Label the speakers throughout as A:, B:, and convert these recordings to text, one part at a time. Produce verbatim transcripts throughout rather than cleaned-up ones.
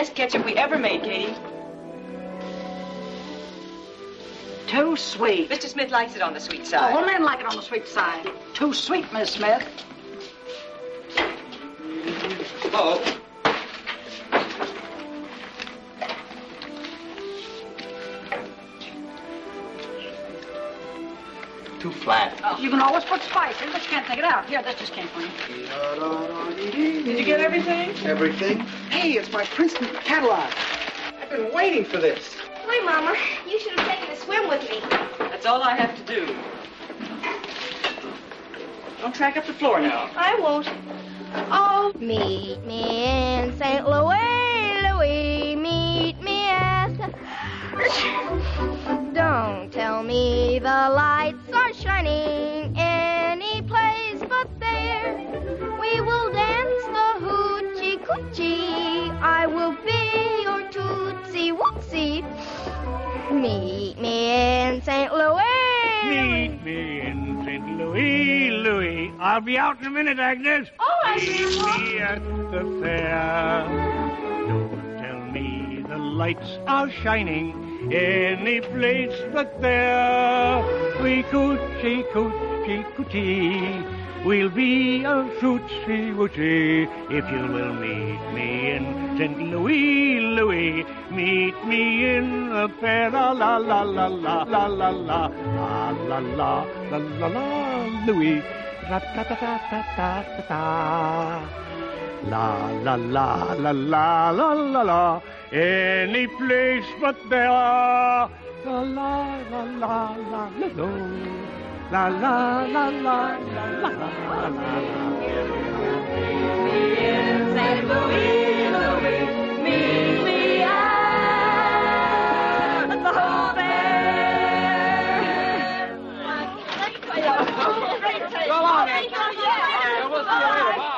A: best ketchup we ever made, Katie.
B: Too sweet.
A: Mister Smith likes it on the sweet side.
B: Oh, men like it on the sweet side. Too sweet, Miss Smith.
A: Oh.
C: Too flat.
B: Oh. You can always put spice in, but you can't take it out. Here, this just came for you.
A: Did you get everything?
C: Everything? Hey, it's my Princeton catalog. I've been waiting for this.
D: Why, Mama, you should have taken a swim with me.
A: That's all I have to do. Don't track up the floor now.
D: I won't. Oh. Meet me in Saint Louis, Louis. Meet me at the... Don't tell me the lights are shining any place but there. We will dance the hoochie coochie. I will be your tootsie wootsie. Meet me in Saint Louis.
E: Meet me in Saint Louis, Louis. I'll be out in a minute, Agnes.
D: All right,
E: Meet
D: Grandpa.
E: me at the fair. Don't tell me the lights are shining any place but there. We coochie, coochie, coochie. We'll be a tootsie wootsie if you will meet me in Saint Louis, Louis. Meet me in the fair, la la la la la la la la la la la la la la Louis. Ra ta ta ta ta ta ta ta. La la la la la la la la. Any place but there. La la la la la la la. La la la la la la la la.
A: Saint Louis, Louis, meet me at the fair.
C: Go on, Aunt. All right, we'll see you later. Bye.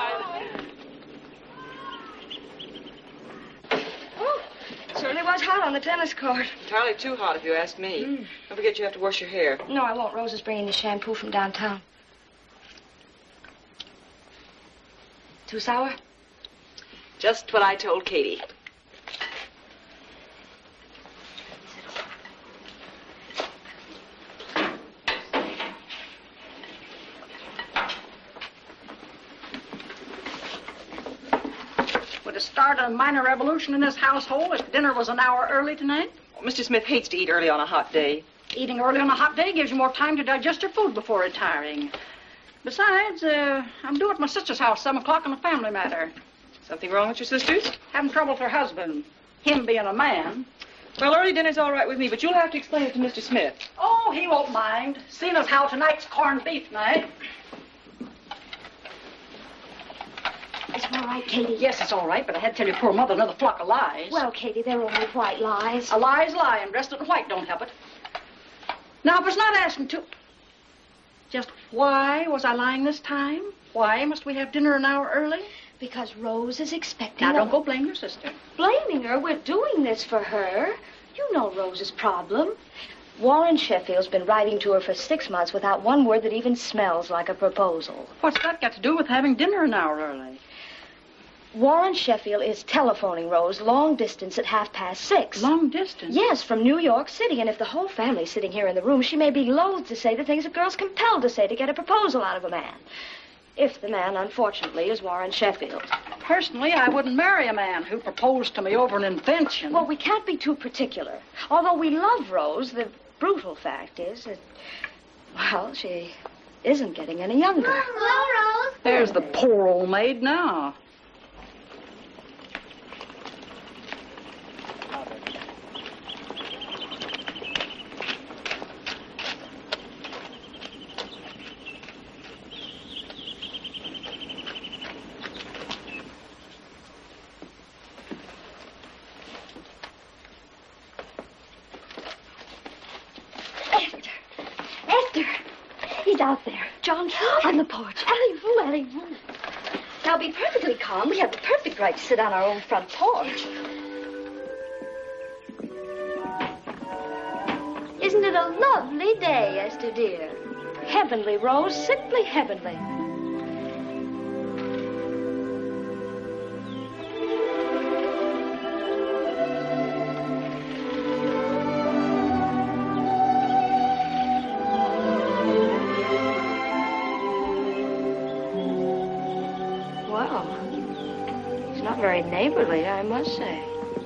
D: Certainly was hot on the tennis court.
A: Entirely too hot, if you ask me. Mm. Don't forget you have to wash your hair.
D: No, I won't. Rose is bringing the shampoo from downtown. Too sour?
A: Just what I told Katie.
B: Would it start a minor revolution in this household if dinner was an hour early tonight?
A: Well, Mister Smith hates to eat early on a hot day.
B: Eating early on a hot day gives you more time to digest your food before retiring. Besides, uh, I'm due at my sister's house, seven o'clock on a family matter.
A: Something wrong with your sisters?
B: Having trouble with her husband. Him being a man.
A: Well, early dinner's all right with me, but you'll have to explain it to Mister Smith.
B: Oh, he won't mind. Seeing as how tonight's corned beef night.
D: It's all right, Katie.
B: Yes, it's all right, but I had to tell your poor mother another flock of lies.
D: Well, Katie, they're only white lies.
B: A lie's lie, and dressed in white don't help it. Now, if it's not asking too... Just why was I lying this time? Why must we have dinner an hour early?
D: Because Rose is expecting...
B: Now,
D: a...
B: don't go blame your sister.
D: Blaming her? We're doing this for her. You know Rose's problem. Warren Sheffield's been writing to her for six months without one word that even smells like a proposal.
B: What's that got to do with having dinner an hour early?
D: Warren Sheffield is telephoning Rose long distance at half past six.
B: Long distance?
D: Yes, from New York City. And if the whole family's sitting here in the room, she may be loath to say the things a girl's compelled to say to get a proposal out of a man. If the man, unfortunately, is Warren Sheffield.
B: Personally, I wouldn't marry a man who proposed to me over an invention.
D: Well, we can't be too particular. Although we love Rose, the brutal fact is that, well, she isn't getting any younger.
F: Hello, Rose.
B: There's the poor old maid now.
D: Out there. John Troy. On the porch. Allez-vous, allez-vous. Now, be perfectly calm. We have the perfect right to sit on our own front porch. Isn't it a lovely day, Esther, dear? Heavenly, Rose. Simply heavenly. Well, he's not very neighborly, I must say.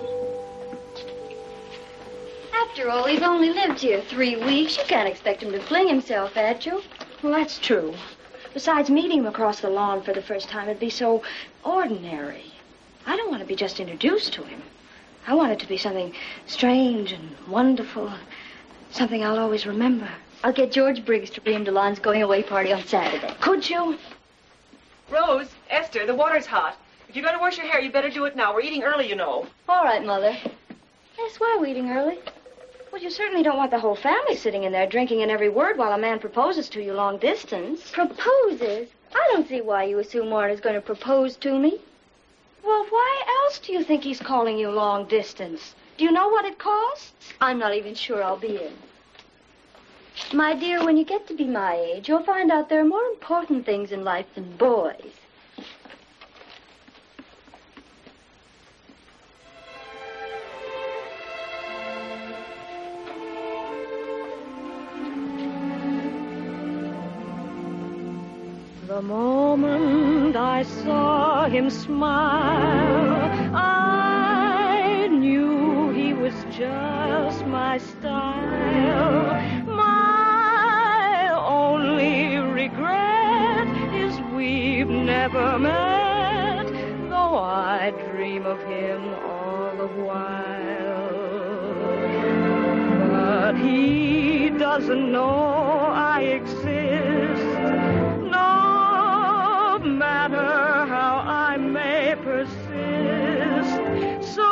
D: After all, he's only lived here three weeks. You can't expect him to fling himself at you. Well, that's true. Besides, meeting him across the lawn for the first time would be so ordinary. I don't want to be just introduced to him. I want it to be something strange and wonderful, something I'll always remember. I'll get George Briggs to bring him to Lon's going-away party on Saturday. Could you?
A: Rose, Esther, the water's hot. If you're going to wash your hair, you better do it now. We're eating early, you know.
D: All right, Mother. Yes, why are we eating early? Well, you certainly don't want the whole family sitting in there drinking in every word while a man proposes to you long distance. Proposes? I don't see why you assume Warren is going to propose to me. Well, why else do you think he's calling you long distance? Do you know what it costs? I'm not even sure I'll be in. My dear, when you get to be my age, you'll find out there are more important things in life than boys. The moment I saw him smile, I knew he was just my style. My only regret is we've never met, though I dream of him all the while. But he doesn't know I exist. No matter how I may persist, so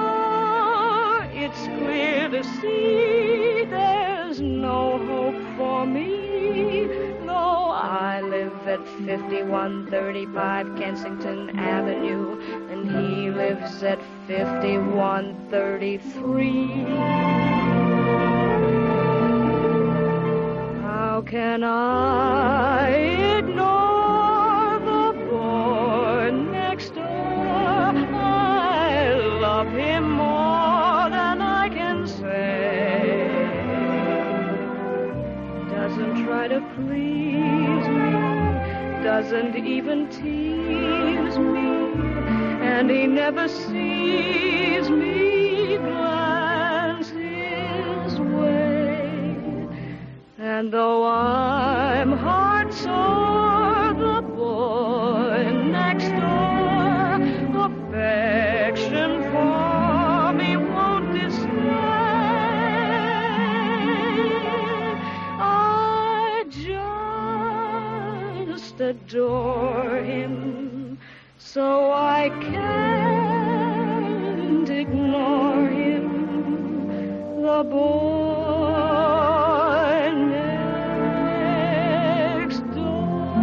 D: it's clear to see there's no hope for me, though I live at fifty-one thirty-five Kensington Avenue, and he lives at fifty-one thirty-three. How can I ignore him more than I can say? Doesn't try to please me, doesn't even tease me, and he never sees me glance his way. And though I'm heart sore, the boy next door, affection for me won't display. I just adore him, so I can't ignore him, the boy next door.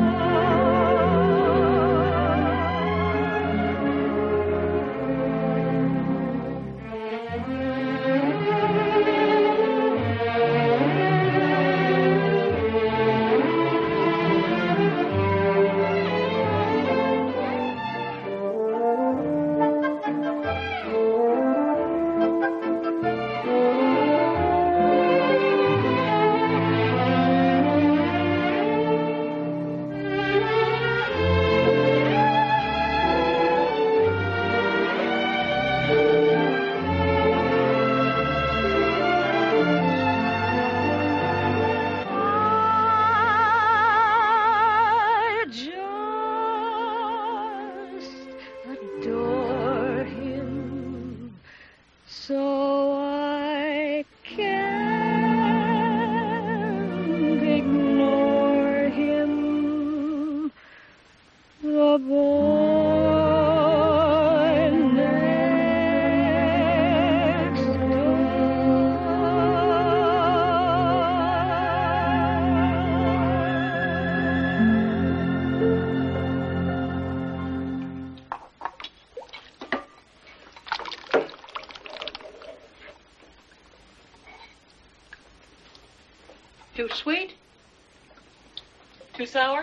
A: Too sweet? Too sour?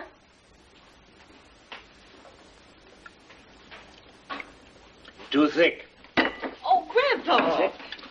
E: Too thick.
A: Oh, Grandpa!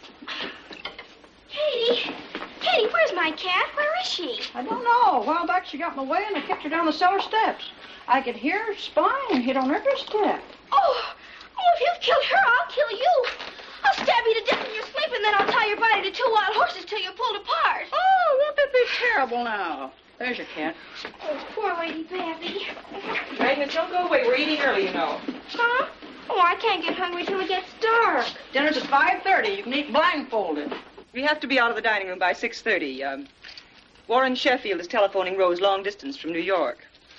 D: Katie! Katie, where's my cat? Where is she?
B: I don't know. A while back, she got in the way, and I kicked her down the cellar steps. I could hear her spying, hit on every step.
D: Oh, oh, if you kill her, I'll kill you. I'll stab you to death in your sleep, and then I'll tie your body to two wild horses till you're pulled apart.
B: Oh, won't that be terrible now? There's your cat.
D: Oh, poor Lady Babby.
A: Agnes, don't go away. We're eating early, you know.
D: Huh? Oh, I can't get hungry till it gets dark.
B: Dinner's at five thirty. You can eat blindfolded.
A: We have to be out of the dining room by six thirty. Um, Warren Sheffield is telephoning Rose long distance from New York.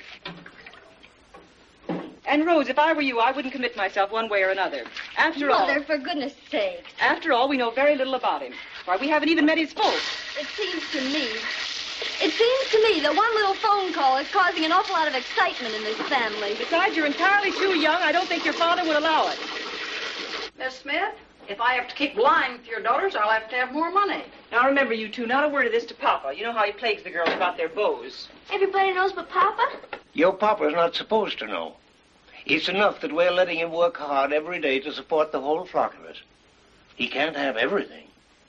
A: And, Rose, if I were you, I wouldn't commit myself one way or another. After all...
D: Mother, for goodness sake.
A: After all, we know very little about him. Why, we haven't even met his folks.
D: It seems to me... It seems to me that one little phone call is causing an awful lot of excitement in this family.
A: Besides, you're entirely too young. I don't think your father would allow it.
B: Miss Smith, if I have to keep lying with your daughters, I'll have to have more money.
A: Now, remember, you two, not a word of this to Papa. You know how he plagues the girls about their beaux.
D: Everybody knows but Papa?
F: Your papa's not supposed to know. It's enough that we're letting him work hard every day to support the whole flock of us. He can't have everything.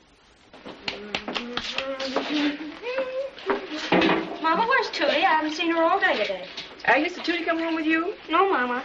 D: Mama, where's Tootie? I haven't seen her all day today.
A: Agnes, did Tootie come home with you?
D: No, Mama.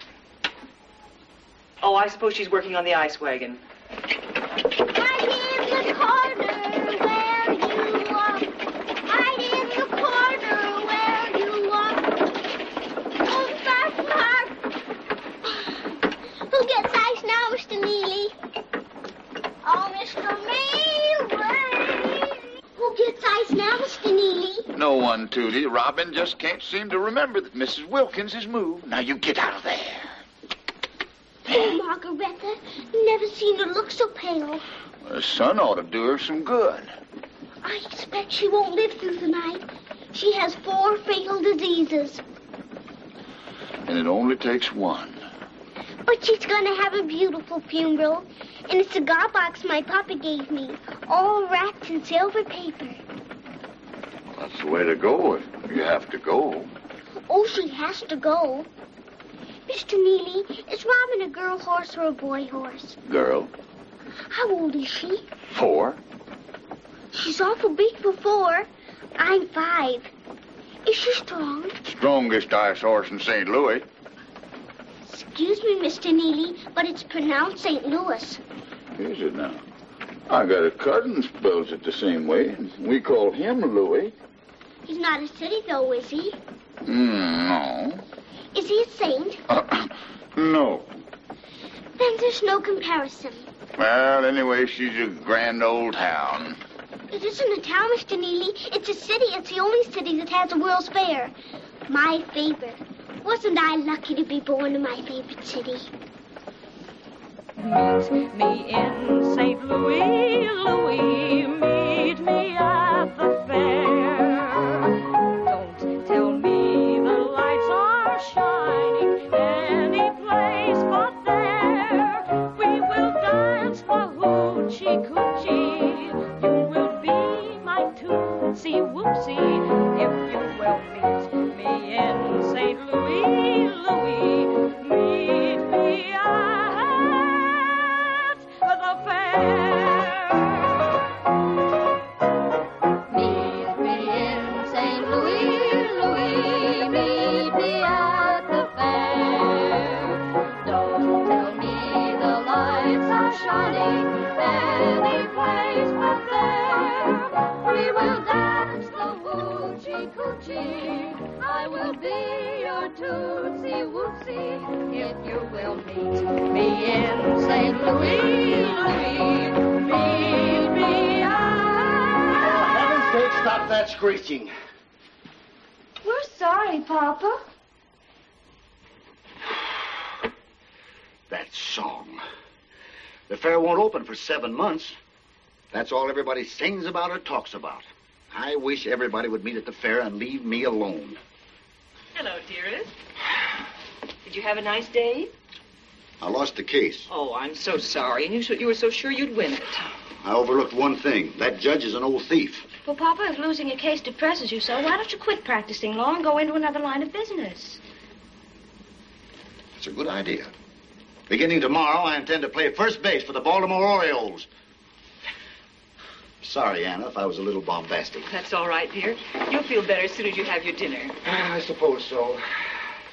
A: Oh, I suppose she's working on the ice wagon.
D: Right in the corner where you are. Right in the corner where you are. Oh, fast mark. Who gets ice now, Mister Neely? Oh, Mister Neely. Who gets ice now, Mister Neely?
G: No one, Tootie. Robin just can't seem to remember that Missus Wilkins has moved. Now you get out of there.
D: Oh, Margaretta, never seen her look so pale.
G: The sun ought to do her some good.
D: I expect she won't live through the night. She has four fatal diseases.
G: And it only takes one.
D: But she's going to have a beautiful funeral in a cigar box my papa gave me, all wrapped in silver paper.
G: That's the way to go if you have to go.
D: Oh, she has to go. Mister Neely, is Robin a girl horse or a boy horse?
G: Girl.
D: How old is she?
G: Four.
D: She's awful big for four. I'm five. Is she strong?
G: Strongest ice horse in Saint Louis.
D: Excuse me, Mister Neely, but it's pronounced Saint Louis.
G: Is it now? I got a cousin spells it the same way, and we call him Louis.
D: He's not a city, though, is he?
G: Mm, no.
D: Is he a saint?
G: Uh, no.
D: Then there's no comparison.
G: Well, anyway, she's a grand old town.
D: It isn't a town, Mister Neely. It's a city. It's the only city that has a World's Fair. My favorite. Wasn't I lucky to be born in my favorite city?
H: Meet me in Saint Louis, Louis. Meet me at the fair. Don't tell me the lights are shining any place but there. We will dance the hoochie coochie. You will be my tootsie woopsie if you will meet me in Saint Louis, Louis. Meet me at the fair.
D: Meet me in Saint Louis, Louis. Meet me at the fair. Don't tell me the lights are shining any place but there. We will dance the hoochie coochie. I will be your tootsie wootsie if you will meet me in Saint Louis, Louis. Meet me at...
F: For heaven's sake, stop that screeching.
D: We're sorry, Papa.
I: That song. The fair won't open for seven months. That's all everybody sings about or talks about. I wish everybody would meet at the fair and leave me alone.
A: Hello, dearest. Did you have a nice day?
I: I lost the case.
A: Oh, I'm so sorry. And you, so, you were so sure you'd win it.
I: I overlooked one thing. That judge is an old thief.
D: Well, Papa, if losing a case depresses you so, why don't you quit practicing law and go into another line of business?
I: It's a good idea. Beginning tomorrow, I intend to play first base for the Baltimore Orioles. Sorry, Anna, if I was a little bombastic.
A: That's all right, dear. You'll feel better as soon as you have your dinner.
I: I suppose so.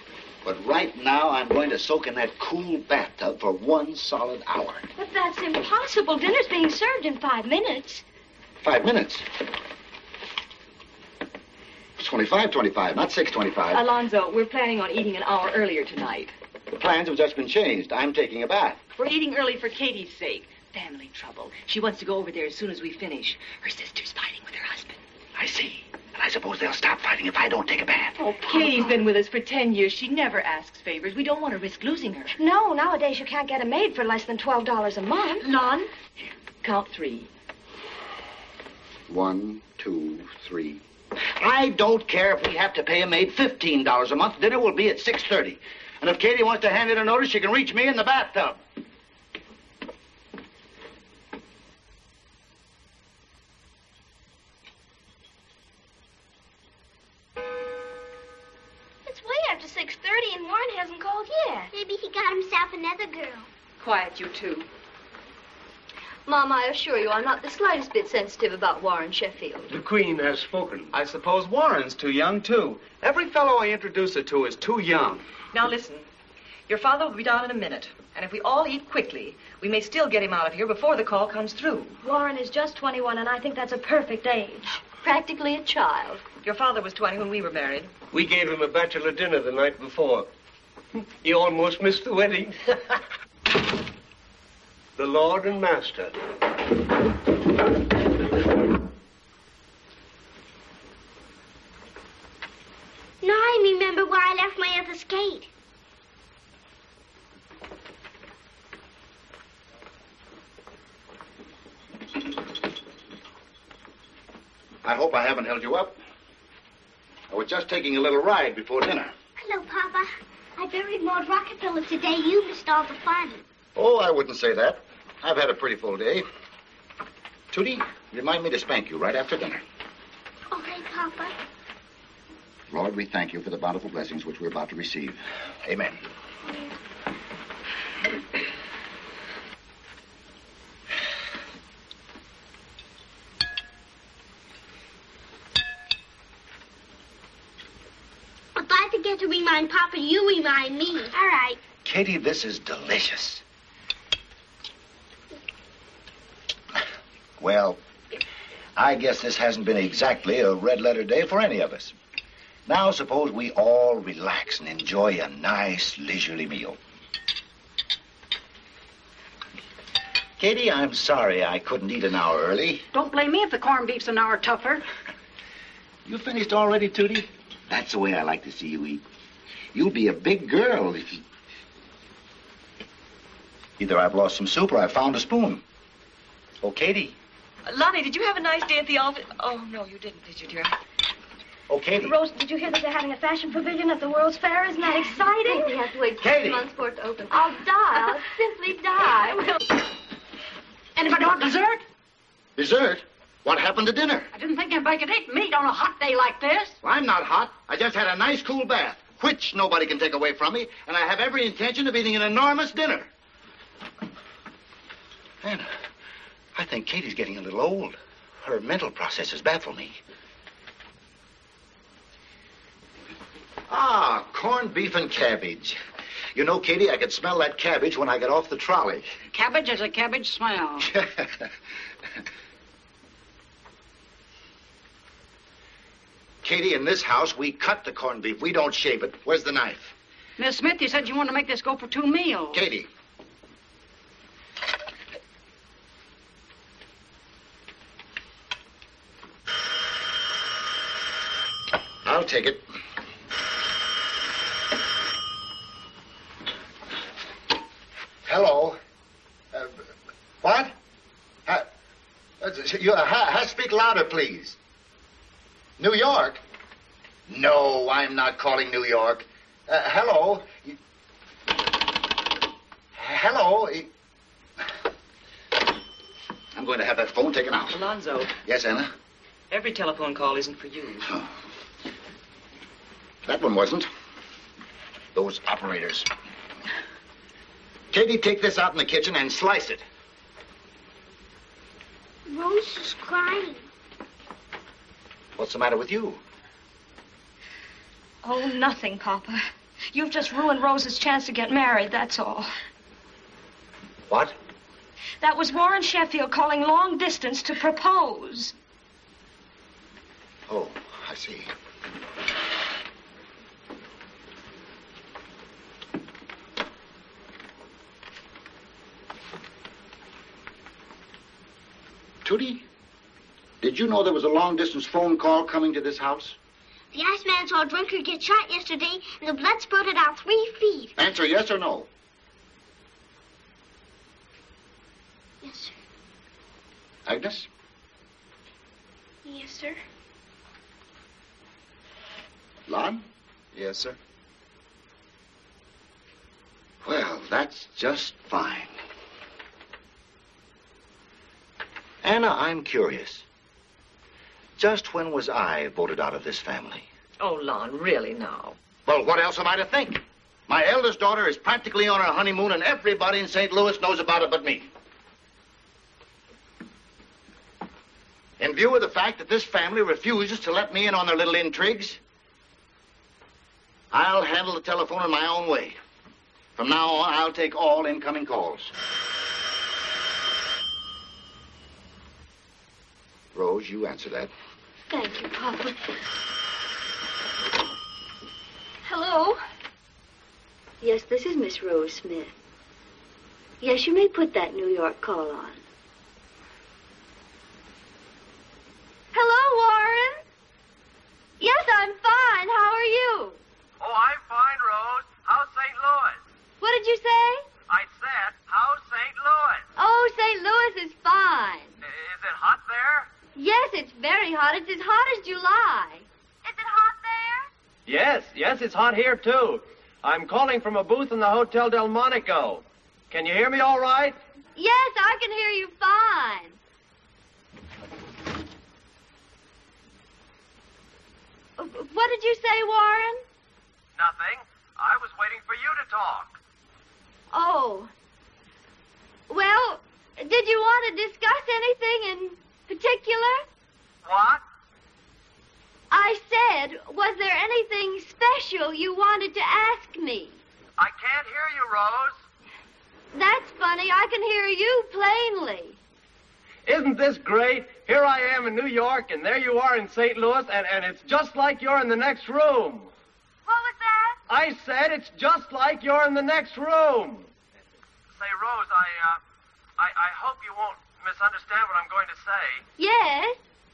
I: But right now, I'm going to soak in that cool bathtub for one solid hour.
D: But that's impossible. Dinner's being served in five minutes.
I: Five minutes. It's twenty-five twenty-five, not six twenty-five.
A: Alonzo, we're planning on eating an hour earlier tonight.
I: The plans have just been changed. I'm taking a bath.
A: We're eating early for Katie's sake. Family trouble. She wants to go over there as soon as we finish. Her sister's fighting with her husband.
I: I see. And I suppose they'll stop fighting if I don't take a bath.
A: Oh, Katie's been with us for ten years. She never asks favors. We don't want to risk losing her.
D: No, nowadays you can't get a maid for less than twelve dollars a month.
A: None? Here, count three.
I: One, two, three. I don't care if we have to pay a maid fifteen dollars a month. Dinner will be at six thirty. And if Katie wants to hand in a notice, she can reach me in the bathtub.
D: It's way after six thirty and Warren hasn't called yet. Maybe he got himself another girl.
A: Quiet, you two.
J: Mom, I assure you I'm not the slightest bit sensitive about Warren Sheffield.
F: The Queen has spoken.
C: I suppose Warren's too young, too. Every fellow I introduce her to is too young.
A: Now listen. Your father will be down in a minute. And if we all eat quickly, we may still get him out of here before the call comes through.
D: Warren is just twenty-one, and I think that's a perfect age.
J: Practically a child.
A: Your father was twenty when we were married.
F: We gave him a bachelor dinner the night before. He almost missed the wedding. The Lord and Master.
D: Now I remember where I left my other skate.
I: I hope I haven't held you up. I was just taking a little ride before dinner.
D: Hello, Papa. I buried Maud Rockefeller today. You missed all the fun.
I: Oh, I wouldn't say that. I've had a pretty full day. Tootie, remind me to spank you right after dinner.
D: Okay, Papa.
I: Lord, we thank you for the bountiful blessings which we're about to receive. Amen.
D: If I forget to remind Papa, you remind me. All right.
I: Katie, this is delicious. Well, I guess this hasn't been exactly a red letter day for any of us. Now, suppose we all relax and enjoy a nice, leisurely meal. Katie, I'm sorry I couldn't eat an hour early.
B: Don't blame me if the corned beef's an hour tougher.
I: You finished already, Tootie? That's the way I like to see you eat. You'll be a big girl if you... Either I've lost some soup or I've found a spoon. Oh, Katie.
A: Uh, Lonnie, did you have a nice day at the office? Oh, no, you didn't, did you, dear?
I: Oh, Katie.
D: Rose, did you hear that they're having a fashion pavilion at the World's Fair? Isn't that exciting?
J: We have to wait
I: Katie.
J: six months for it to open.
D: I'll die. I'll simply die.
B: Anybody want dessert?
I: Dessert? What happened to dinner?
B: I didn't think anybody could eat meat on a hot day like this.
I: Well, I'm not hot. I just had a nice cool bath, which nobody can take away from me, and I have every intention of eating an enormous dinner. And I think Katie's getting a little old. Her mental processes baffle me. Ah, corned beef and cabbage. You know, Katie, I could smell that cabbage when I get off the trolley.
B: Cabbage is a cabbage smell.
I: Katie, in this house, we cut the corned beef. We don't shave it. Where's the knife?
B: Miss Smith, you said you wanted to make this go for two meals.
I: Katie. I'll take it. Hello. Uh, what? Uh, uh, you, uh, ha, ha, speak louder, please. New York? No, I'm not calling New York. Uh, hello. Hello. I'm going to have that phone taken out.
A: Alonzo.
I: Yes, Anna?
A: Every telephone call isn't for you.
I: Oh. That one wasn't. Those operators. Katie, take this out in the kitchen and slice it.
D: Rose is crying.
I: What's the matter with you?
D: Oh, nothing, Papa.
H: You've just ruined Rose's chance to get married, that's all.
F: What?
H: That was Warren Sheffield calling long distance to propose.
I: Oh, I see. Tootie, did you know there was a long-distance phone call coming to this house?
D: The Iceman saw a drunkard get shot yesterday, and the blood spurted out three feet.
I: Answer yes or no.
D: Yes, sir.
I: Agnes?
D: Yes, sir.
I: Lon?
C: Yes, sir.
I: Well, that's just fine. Anna, I'm curious. Just when was I voted out of this family?
K: Oh, Lon, really now.
I: Well, what else am I to think? My eldest daughter is practically on her honeymoon, and everybody in Saint Louis knows about it but me. In view of the fact that this family refuses to let me in on their little intrigues, I'll handle the telephone in my own way. From now on, I'll take all incoming calls. Rose, you answer that.
J: Thank you, Papa. Hello? Yes, this is Miss Rose Smith. Yes, you may put that New York call on. Hello, Warren? Yes, I'm fine. How are you?
L: Oh, I'm fine, Rose. How's Saint Louis?
J: What did you say?
L: I said, how's Saint Louis?
J: Oh, Saint Louis is fine.
L: Is it hot there?
J: Yes, it's very hot. It's as hot as July. Is it hot there?
L: Yes, yes, it's hot here, too. I'm calling from a booth in the Hotel Delmonico. Can you hear me all right?
J: Yes, I can hear you fine. What did you say, Warren?
L: Nothing. I was waiting for you to talk.
J: Oh. Well, did you want to discuss anything in particular?
L: What?
J: I said, was there anything special you wanted to ask me?
L: I can't hear you, Rose.
J: That's funny. I can hear you plainly.
L: Isn't this great? Here I am in New York, and there you are in Saint Louis, and, and it's just like you're in the next room.
J: What was that?
L: I said it's just like you're in the next room. Say, Rose, I, uh, I, I hope you won't misunderstand what I'm going to say.
J: Yes?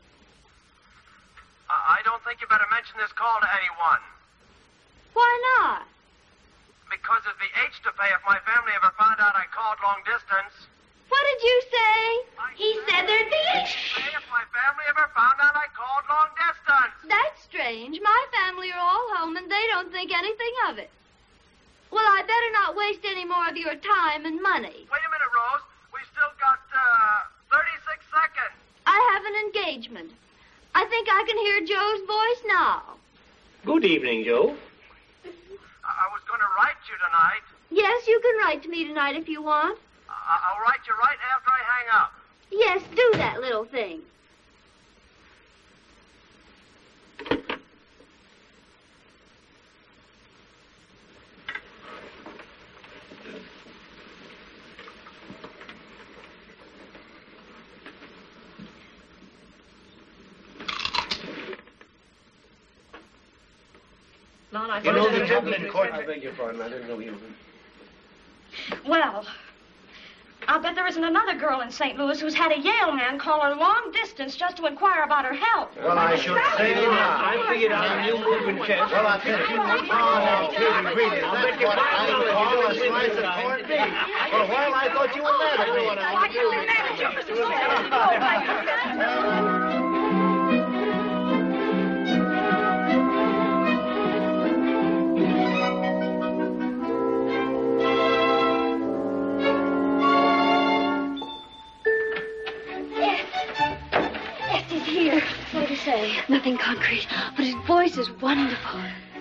L: I, I don't think you better mention this call to anyone.
J: Why not?
L: Because it'd be H to pay if my family ever found out I called long distance.
J: What did you say?
L: I
J: he said there'd be a...
L: Pay if my family ever found out I called long distance.
J: That's strange. My family are all home, and they don't think anything of it. Well, I better not waste any more of your time and money.
L: Wait a minute, Rose. We've still got, uh, thirty-six seconds.
J: I have an engagement. I think I can hear Joe's voice now.
F: Good evening, Joe.
L: I was going to write you tonight.
J: Yes, you can write to me tonight if you want.
L: I- I'll write you right after I hang up.
J: Yes, do that little thing.
H: Lon, I
F: You know the
H: thought-
F: gentleman in court. I beg your pardon. I didn't know you.
H: Well, I'll bet there isn't another girl in Saint Louis who's had a Yale man call her long distance just to inquire about her health.
F: Well, I should say not. I figured out a new moving chest. Well, I think you know. Oh, Kitty, really. I'll bet you five dollars you want a slice of corned beef. For a while, I thought you were mad at me.
J: Here. What did he say? Nothing concrete, but his voice is wonderful.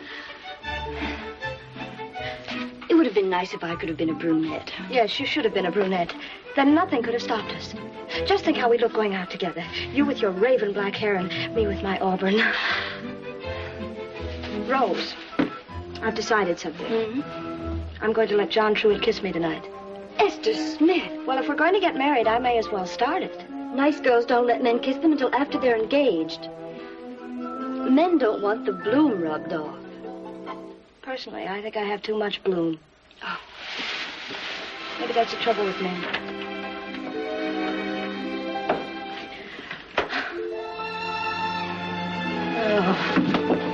J: It would have been nice if I could have been a brunette. Yes, you should have been a brunette. Then nothing could have stopped us. Just think how we look going out together. You with your raven black hair and me with my auburn. Rose, I've decided something.
B: Mm-hmm.
J: I'm going to let John Truitt kiss me tonight.
B: Esther Smith.
J: Well, if we're going to get married, I may as well start it. Nice girls don't let men kiss them until after they're engaged. Men don't want the bloom rubbed off. Personally, I think I have too much bloom. Oh. Maybe that's the trouble with men. Oh.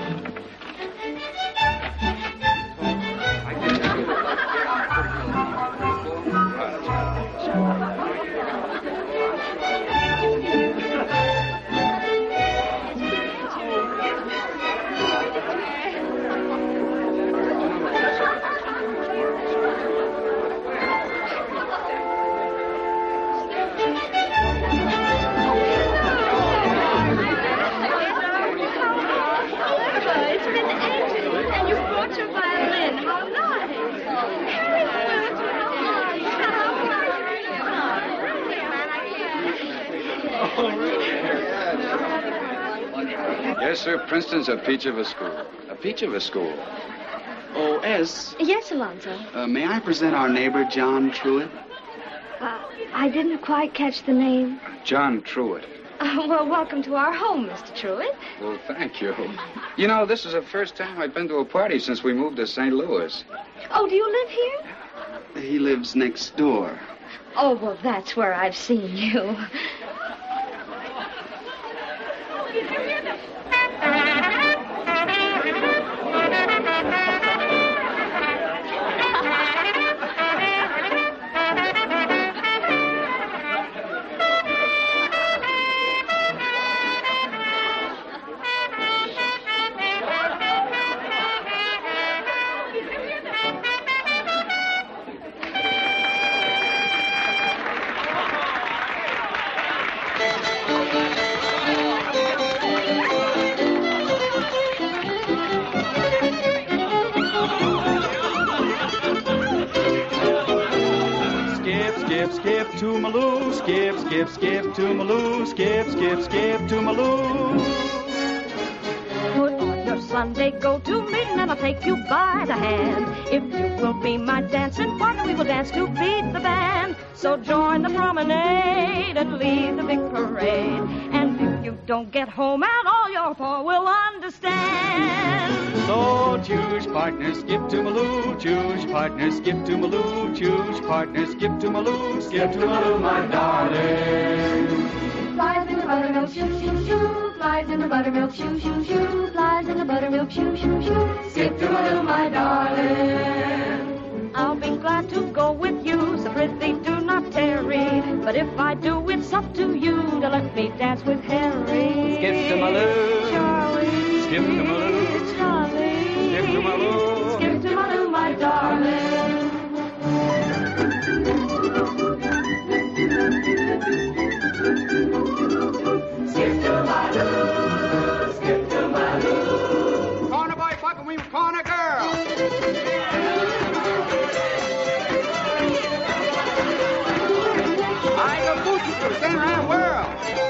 M: Yes, sir, Princeton's a peach of a school. A peach of a school.
N: Oh, S.
J: Yes, Alonzo.
N: Uh, may I present our neighbor, John Truitt?
J: Uh, I didn't quite catch the name.
M: John Truitt.
J: Uh, well, welcome to our home, Mister Truitt.
M: Well, thank you. You know, this is the first time I've been to a party since we moved to Saint Louis.
J: Oh, do you live here?
N: He lives next door.
J: Oh, well, that's where I've seen you.
O: Skip to Maloo, skip, skip, skip to Maloo, skip, skip, skip to Maloo.
H: Put on your Sunday go-to meeting and I'll take you by the hand. If you will be my dancing partner, we will dance to beat the band. So join the promenade and lead the big parade. And if you don't get home at all, your pa will understand.
O: So choose partner, skip to Maloo, choose partner, skip to Maloo, choose partner, skip to Maloo, skip to Maloo, my darling.
D: Flies in the buttermilk, shoo, shoo, shoo. Flies in the buttermilk, shoo, shoo, shoo. Flies in the buttermilk, shoo, shoo, shoo.
H: Skip to Maloo, my darling. I'll be glad to go with you, so prithee do not tarry. But if I do, it's up to you to let me dance with Harry.
O: Skip to Maloo,
H: Charlie.
O: Skip to Maloo,
H: Charlie.
O: Skip to Maloo,
H: Skip to Maloo, my darling.
O: Skip to Maloo, skip to Maloo. Corner boy, fucking with corner girl. I go Gucci for the same around world.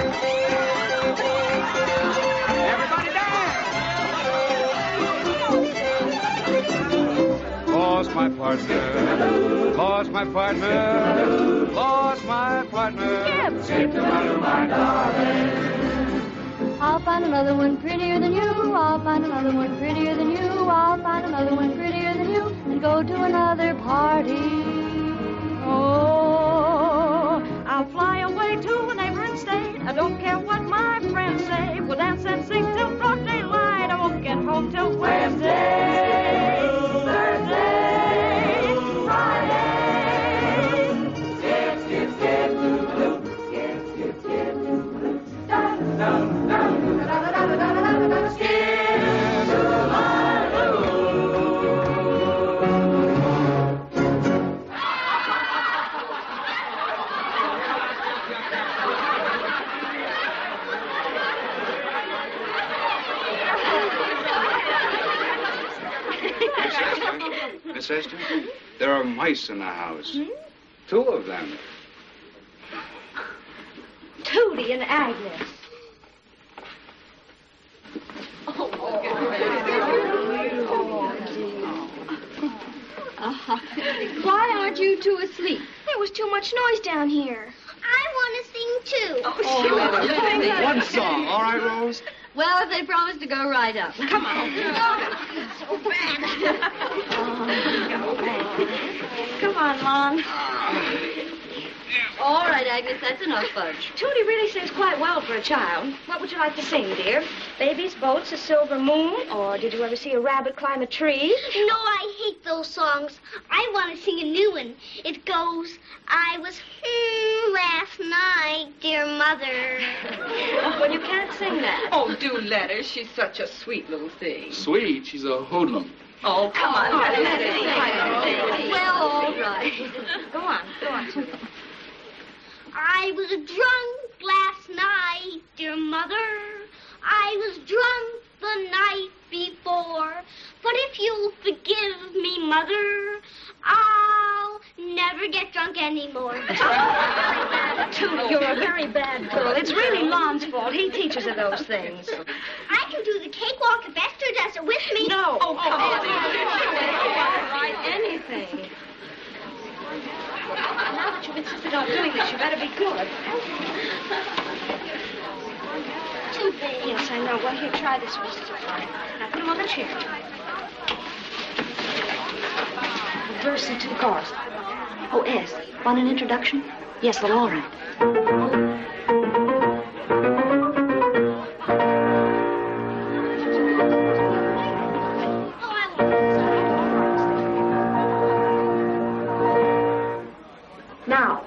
O: Everybody dance. Lost my partner. Lost my partner. Lost my partner. Skip to Maloo, my darling.
D: I'll find another one prettier than you. I'll find another one prettier than you. I'll find another one prettier than you. And go to another party.
H: Oh, I'll fly away to a neighboring state. I don't care what my friends say. We'll dance and sing till broad daylight. I won't get home till Wednesday, Thursday, Friday. Skip, skip, skip to Maloo. Skip, skip, skip to Maloo. Da da da da da da da da da. Skip to Maloo.
M: Miss Esther, there are mice in the house. Hmm? Two of them.
J: Tootie and Agnes.
H: Oh,
D: Uh-huh. Why aren't you two asleep? There was too much noise down here. I want to sing too.
N: Oh, sure. One song, all right, Rose?
J: Well, if they promise to go right up.
B: Come on.
J: So bad. Come on, Lon. All right, Agnes, that's enough fudge.
B: Tootie really sings quite well for a child. What would you like to sing, dear? Baby's Boat's a Silver Moon? Or did you ever see a rabbit climb a tree?
P: No, I hate those songs. I want to sing a new one. It goes, I was hmm last night, dear mother.
B: Well, you can't sing that.
K: Oh, do let her. She's such a sweet little thing.
M: Sweet, she's a hoodlum.
K: Oh, come on.
B: Oh,
K: let her
B: let her
K: sing.
B: sing.
J: Well, all right.
B: Go on, go on.
P: I was drunk last night, dear mother. I was drunk the night before. But if you'll forgive me, mother, I'll never get drunk anymore.
B: Tootie, you're a very bad girl. It's really Lon's fault. He teaches her those things.
P: I can do the cakewalk if Esther does it with me.
B: No.
K: Oh, come on.
B: All right, anything. Now that you've insisted on doing this, you better be good.
P: Too big.
B: Yes, I know. Well, here, try this one. Now, put him on the chair. Verse and two chorus. Oh, S. Want an introduction? Yes, well, all right. Now.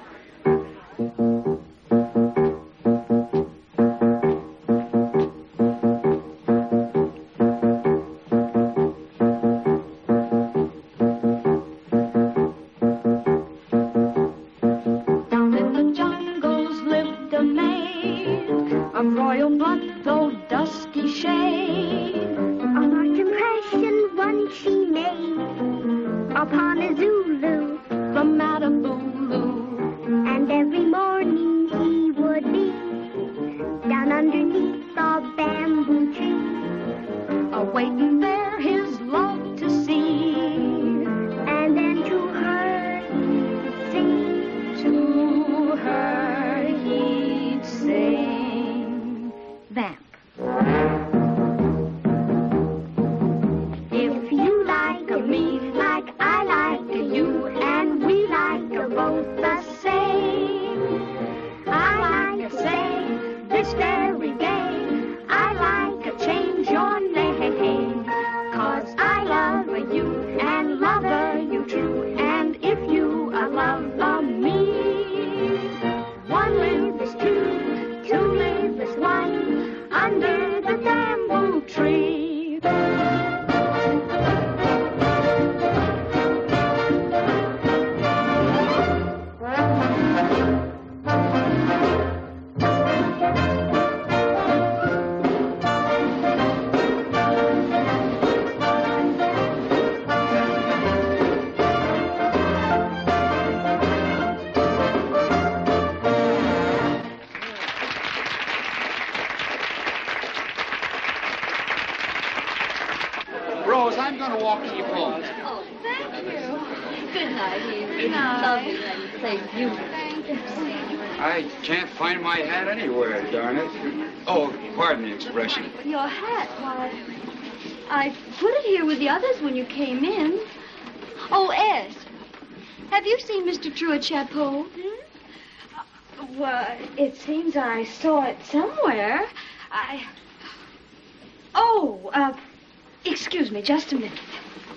H: Down in the jungles lived a maid of royal blood, though dusky shade.
P: A marked impression one she made upon a Zulu
H: from Matabooloo.
P: And every morning he would be down underneath the bamboo tree,
H: awaiting there his love to see.
P: And then to her he'd sing,
H: to her he'd sing. Vamp.
P: If you like a me like I like a you, and we like a both the same, I like to say this very day, I like to change your name, 'cause I love you and love you true, and if you a love me, one live is two, two live is one, under the bamboo tree.
M: Rose, I'm going to walk you home.
J: Oh, thank you. Good night, Evie. Good night. Lovely and safe you.
B: Thank you.
M: I can't find my hat anywhere, darn it. Oh, pardon the expression.
J: Your hat, why, I put it here with the others when you came in. Oh, S, have you seen Mister Truett's chapeau?
B: Hmm? Well, it seems I saw it somewhere. I... Oh, uh, excuse me, just a minute.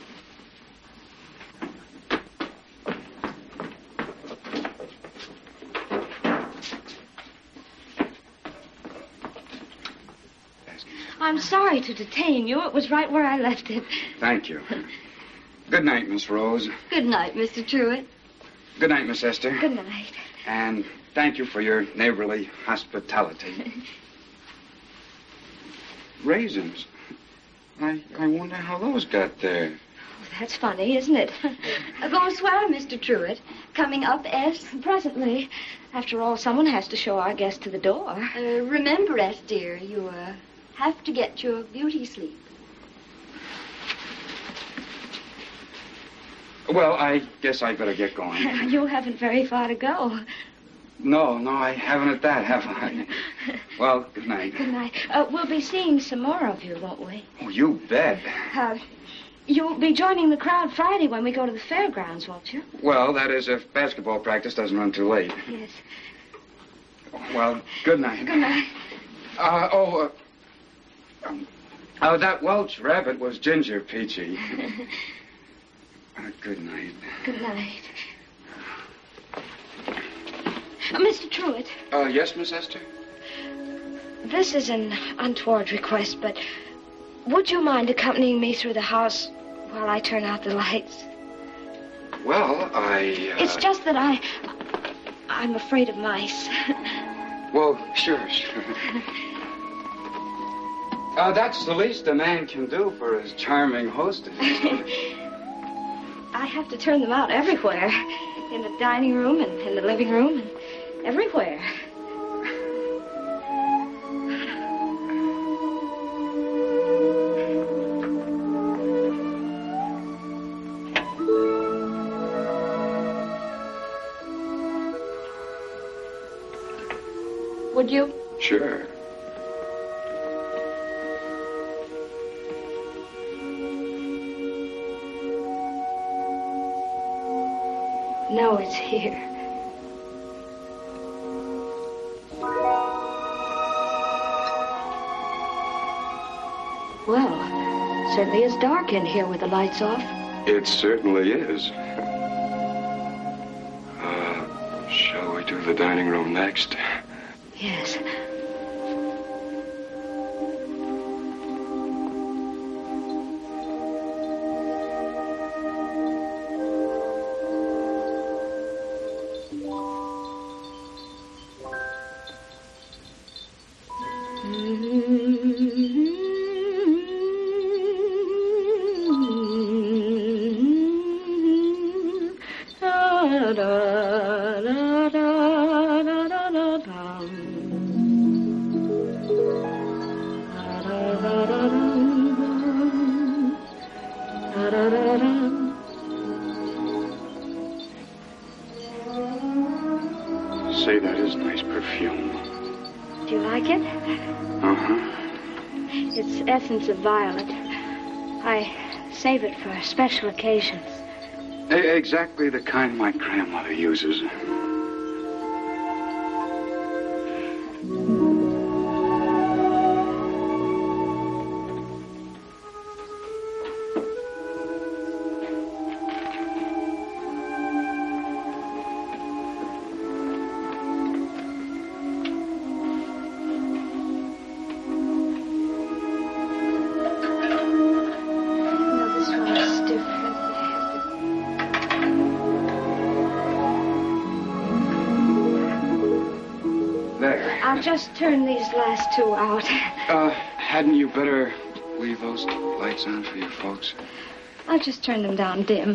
B: I'm sorry to detain you. It was right where I left it.
M: Thank you. Good night, Miss Rose.
J: Good night, Mister Truett.
M: Good night, Miss Esther.
B: Good night.
M: And thank you for your neighborly hospitality. Raisins. I, I wonder how those got there.
B: Oh, that's funny, isn't it?
J: Bonsoir, Mister Truett. Coming up, S?
B: Presently. After all, someone has to show our guest to the door.
J: Uh, remember, S, dear, you uh, have to get your beauty sleep.
M: Well, I guess I better get going.
J: You haven't very far to go.
M: No, no, I haven't at that, have I? Well, good night.
J: Good night. Uh, we'll be seeing some more of you, won't we?
M: Oh, you bet.
J: Uh, you'll be joining the crowd Friday when we go to the fairgrounds, won't you?
M: Well, that is if basketball practice doesn't run too late.
J: Yes.
M: Well, good night.
J: Good night.
M: Uh, oh, uh, um, uh, that Welch rabbit was Ginger Peachy. uh, good night.
J: Good night. Uh, Mister Truitt.
M: Uh, yes, Miss Esther?
J: This is an untoward request, but would you mind accompanying me through the house while I turn out the lights?
M: Well, I... Uh...
J: It's just that I... I'm afraid of mice.
M: Well, sure, sure. Uh, that's the least a man can do for his charming hostess.
J: I have to turn them out everywhere. In the dining room and in the living room and everywhere. Would you?
M: Sure.
J: No, it's here. Well, certainly is dark in here with the lights off.
M: It certainly is. Uh, shall we do the dining room next?
J: Yes.
M: Say, that is nice perfume.
J: Do you like it?
M: Uh-huh.
J: It's essence of violet. I save it for special occasions.
M: E- exactly the kind my grandmother uses.
J: I'll just turn these last two out.
M: Uh, hadn't you better leave those lights on for your folks?
J: I'll just turn them down dim.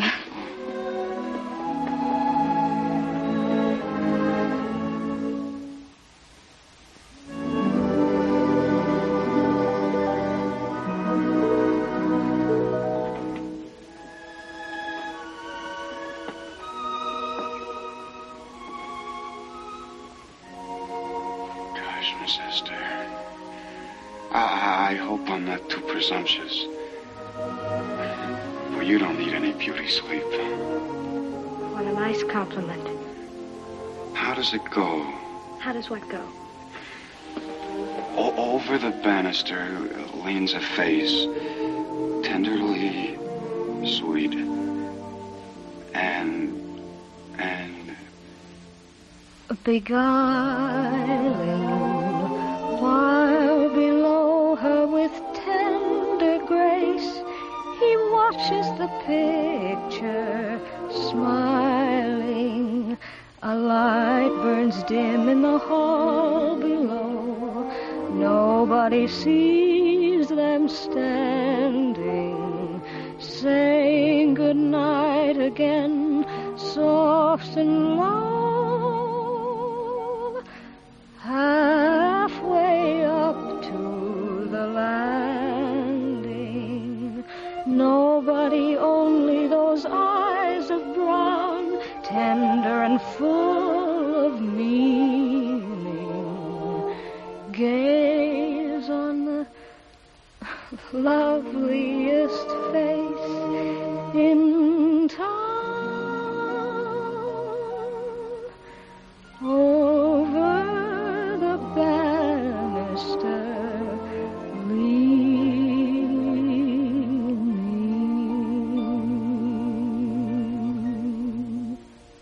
M: Miss Esther. I, I hope I'm not too presumptuous. For you don't need any beauty sleep.
J: What a nice compliment.
M: How does it go?
J: How does what go?
M: O- over the banister leans a face, tenderly sweet, and, and...
H: beguiling, while below her with tender grace he watches the picture, smiling. A light burns dim in the hall below. Nobody sees them standing, saying good night again, soft and low. Halfway up to the landing, nobody, only those eyes eyes of brown, tender and full of meaning, gaze on the loveliest face in town. Over the banister leaning.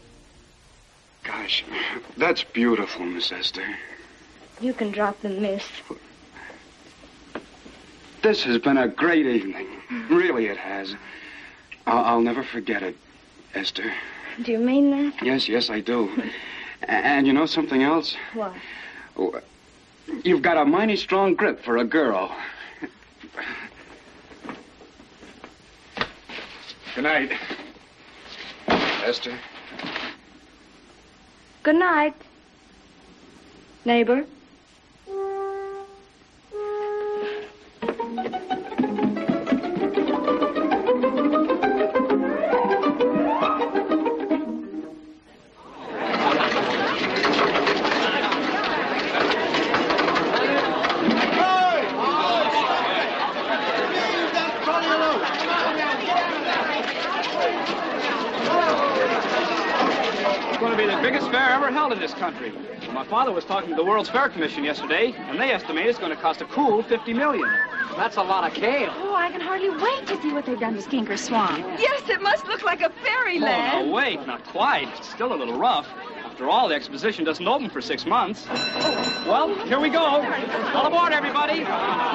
M: Gosh, that's beautiful, Miss Esther.
J: You can drop the miss.
M: This has been a great evening. Really, it has. I'll, I'll never forget it, Esther.
J: Do you mean that?
M: Yes, yes, I do. And you know something else?
J: What?
M: Oh, you've got a mighty strong grip for a girl. Good night, Esther.
J: Good night, neighbor.
Q: In this country. Well, my father was talking to the World's Fair Commission yesterday, and they estimate it's going to cost a cool fifty million. That's a lot of kale.
R: Oh, I can hardly wait to see what they've done to Skinker Swamp.
A: Yes, it must look like a fairyland.
Q: Oh, no, wait, not quite. It's still a little rough. After all, the exposition doesn't open for six months. Well, here we go. All aboard, everybody.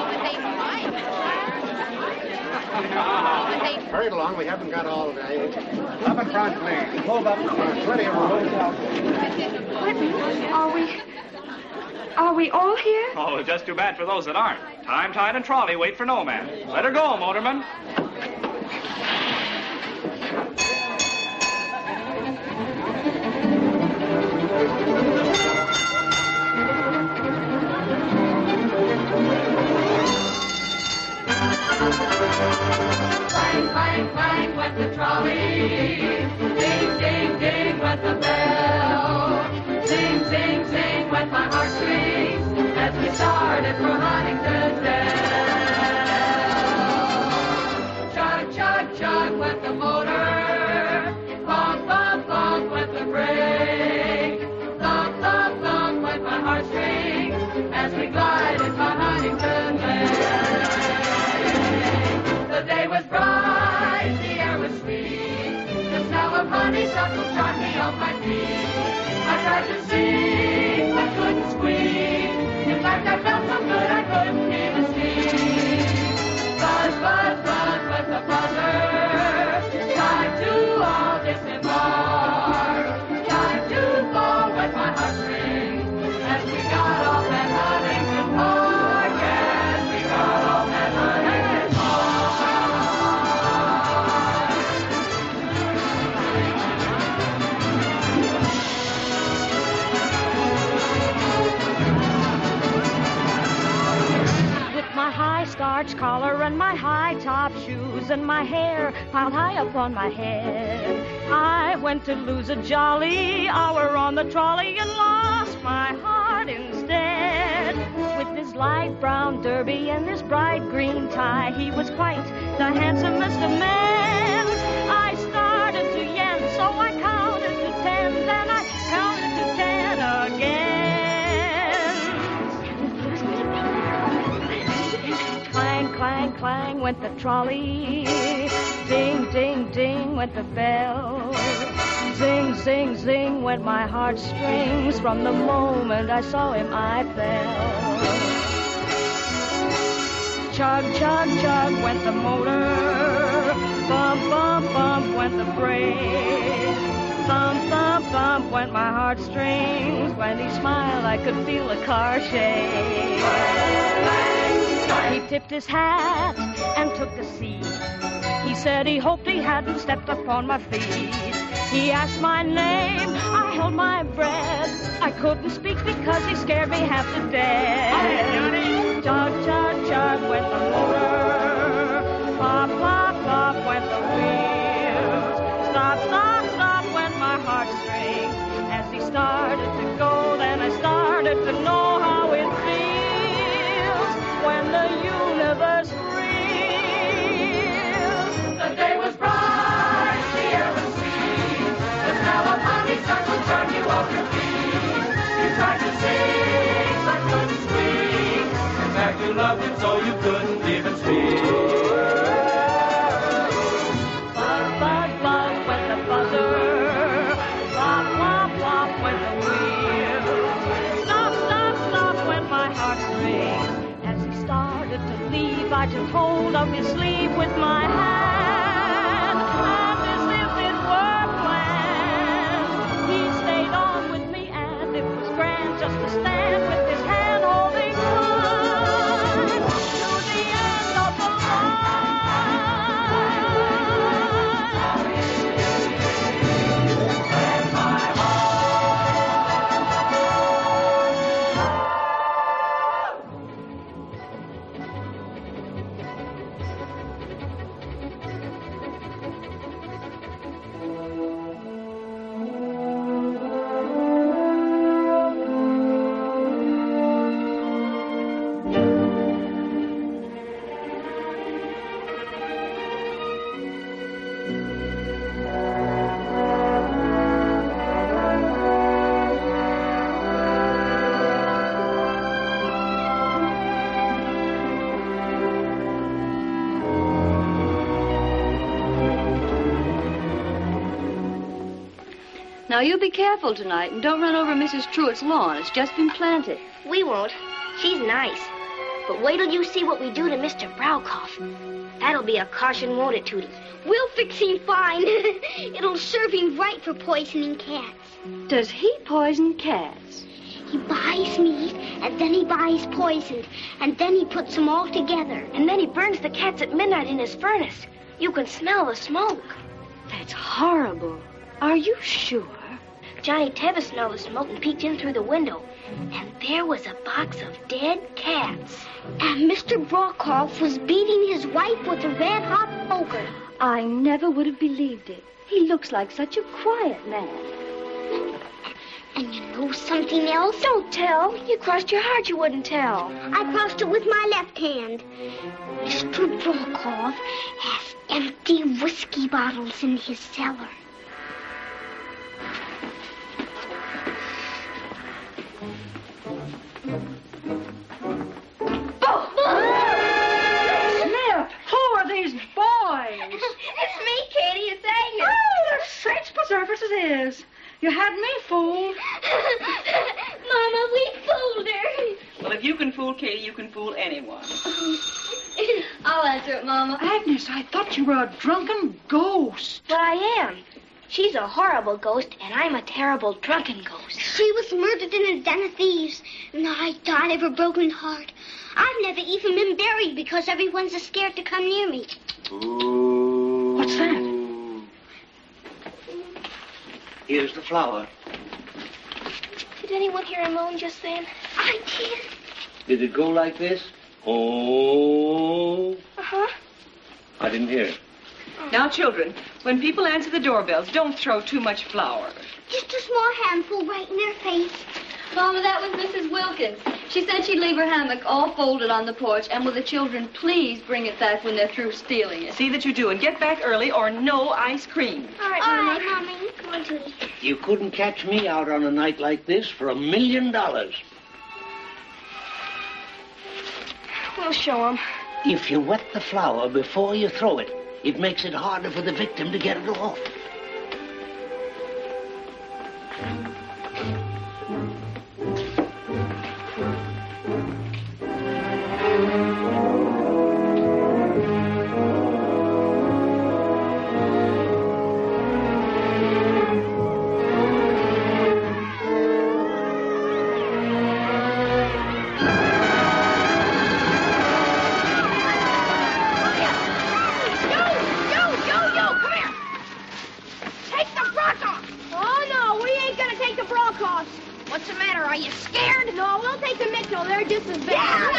C: Hurry along, we haven't got all day. Up in front, please. Hold up in front. Plenty of room.
R: Whitney, are we... Are we all here?
Q: Oh, just too bad for those that aren't. Time, tide, and trolley wait for no man. Let her go, motorman.
P: Clang, clang, clang went the trolley. Ding, ding, ding went the bell. Zing, zing, zing went my heartstrings as we started for Huntington Dell. Chug, chug, chug went the motor. Bump, bump, bump went the brake. Thump, thump, thump went my heartstrings as we glided for Huntington Dell. The day was bright, the air was sweet. The smell of honeysuckle charmed me off my feet. I tried to sing, but couldn't squeak. In fact, I felt so good I couldn't even speak. Buzz, buzz, buzz went the buzzer. Time to all disembark. Time to fall with my heartstrings as we got off at Huntington Park. As we got off at Huntington Park.
H: My high starch collar and my high top shoes and my hair piled high up on my head, I went to lose a jolly hour on the trolley and lost my heart instead. With his light brown derby and his bright green tie, he was quite the handsomest of men. I started to yen, so I counted to ten, then I counted to ten again. Clang, clang, clang went the trolley. Ding, ding, ding went the bell. Zing, zing, zing went my heartstrings. From the moment I saw him, I fell. Chug, chug, chug went the motor. Bump, bump, bump went the brake. Thump, thump, thump went my heartstrings. When he smiled, I could feel the car shake. He tipped his hat and took the seat. He said he hoped he hadn't stepped upon my feet. He asked my name, I held my breath. I couldn't speak because he scared me half to death. Chug, chug, chug went the motor. Plop, plop, plop went the wheels. Stop, stop. started to go, then I started to know how it feels when the universe reels. The day was bright, the air was sweet, the smell of honeysuckle turned you off your feet. You tried to sing, but couldn't speak. In fact, you loved him so you couldn't even speak. Buzz, buzz, buzz went the buzzer. Flop, flop, flop went the wheel. Stop, stop, stop went my heartstrings. As he started to leave, I took hold of his sleeve with my hand. And as if it were planned, he stayed on with me, and it was grand just to stand with his hand holding mine to the end of the
J: Now, you be careful tonight and don't run over Missus Truett's lawn. It's just been planted.
D: We won't. She's nice. But wait till you see what we do to Mister Browkoff. That'll be a caution, won't it, Tootie? We'll fix him fine. It'll serve him right for poisoning cats.
J: Does he poison cats?
D: He buys meat, and then he buys poison, and then he puts them all together. And then he burns the cats at midnight in his furnace. You can smell the smoke.
J: That's horrible. Are you sure?
D: Johnny Tevis smelled the smoke and peeked in through the window. And there was a box of dead cats. And Mister Brockoff was beating his wife with a red-hot poker.
J: I never would have believed it. He looks like such a quiet man.
D: And you know something else? Don't tell. You crossed your heart, you wouldn't tell. I crossed it with my left hand. Mister Brockoff has empty whiskey bottles in his cellar.
B: Snap! Who are these boys?
D: It's me, Katie. It's Agnes.
B: Oh, the saints preserve us it is. You had me fooled.
D: Mama, we fooled her.
A: Well, if you can fool Katie, you can fool anyone.
D: I'll answer it, Mama.
B: Agnes, I thought you were a drunken ghost.
D: But I am. She's a horrible ghost, and I'm a terrible drunken ghost. She was murdered in a den of thieves, and I died of a broken heart. I've never even been buried because everyone's scared to come near me.
B: What's that?
F: Here's the flower.
D: Did anyone hear a moan just then? I did.
F: Did it go like this? Oh.
D: Uh-huh.
F: I didn't hear it.
A: Now, children, when people answer the doorbells, don't throw too much flour.
D: Just a small handful right in their face.
J: Mama, that was Missus Wilkins. She said she'd leave her hammock all folded on the porch, and will the children please bring it back when they're through stealing it?
A: See that you do, and get back early or no ice cream.
D: All right, Mama. All right, Mommy. Come on, Tootie.
F: You couldn't catch me out on a night like this for a million dollars.
D: We'll show 'em.
F: If you wet the flour before you throw it, it makes it harder for the victim to get it off.
D: What's the matter? Are you scared? No, we'll take the Mitchell. They're just as bad.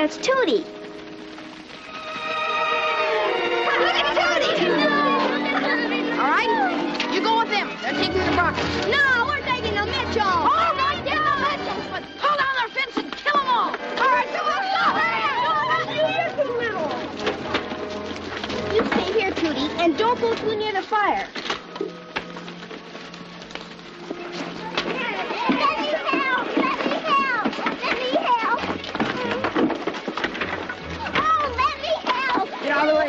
D: That's Tootie.
B: All right, you go with them. They're taking the Broncos.
D: No, we're taking the Mitchells.
B: All right, get the Mitchells, but pull down their fence and kill them all. All right, come on, stop.
D: You're too little. You stay here, Tootie, and don't go too near the fire.
B: Get out of the way.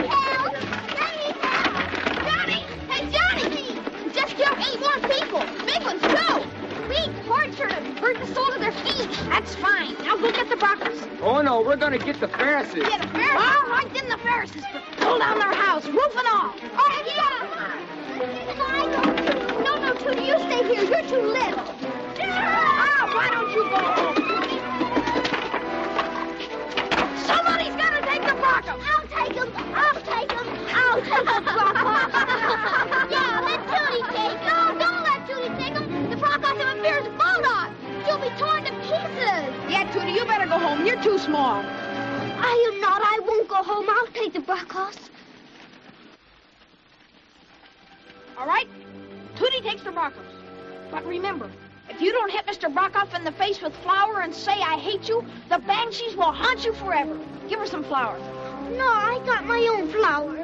D: Johnny! Hey, Johnny! Just killed eight more people. Big ones, too. We tortured them, burnt the soles of their feet.
B: That's fine. Now go get the Broncos.
M: Oh, no, we're going to get the Pharisees.
D: Yeah, the Pharisees.
B: All right, then the Pharisees. But pull down their house, roof and all.
D: All right, yeah. No, no, Tootie, you stay here. You're too little.
B: Ah, why don't you go home, Tootie? Somebody's got to take the Broncos.
D: I'll take them. I'll take them. I'll take the Broncos. Yeah, let Tootie take them. No, don't let Tootie take them. The Broncos have a fierce bulldog. You'll be torn to pieces.
B: Yeah, Tootie, you better go home. You're too small.
D: I am not. I won't go home. I'll take the Broncos.
B: All right? Tootie takes the Broncos. But remember, if you don't hit Mister Brockoff in the face with flour and say, I hate you, the Banshees will haunt you forever. Give her some flour.
D: No, I got my own flour.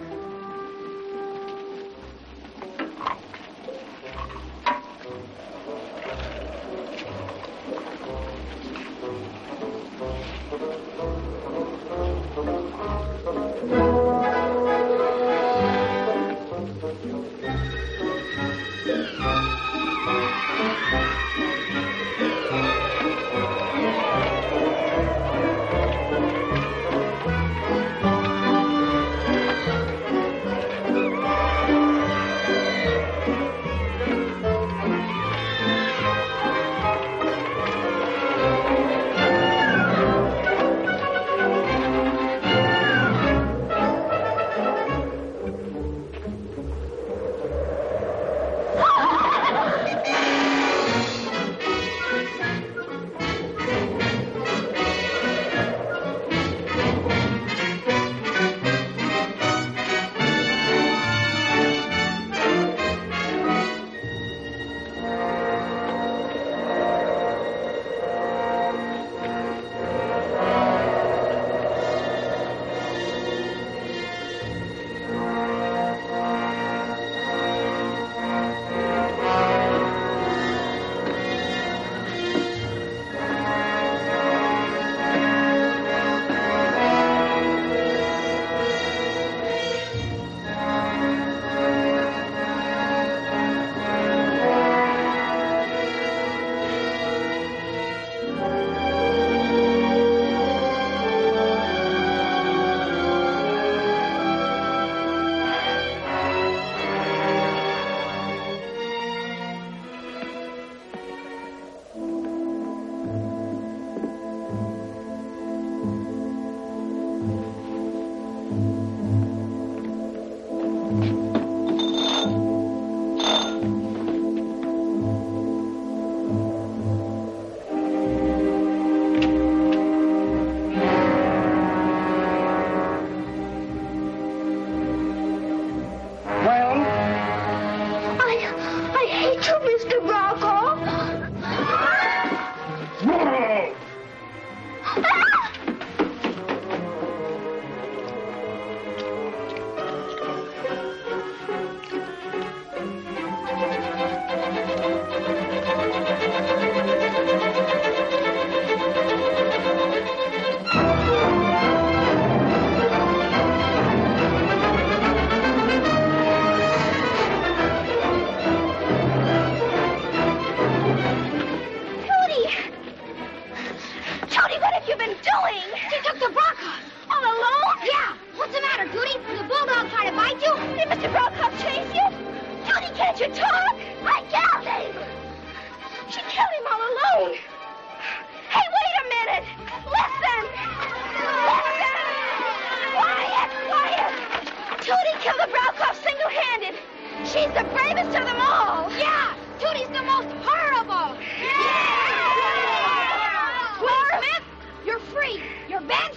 B: You're free. You're back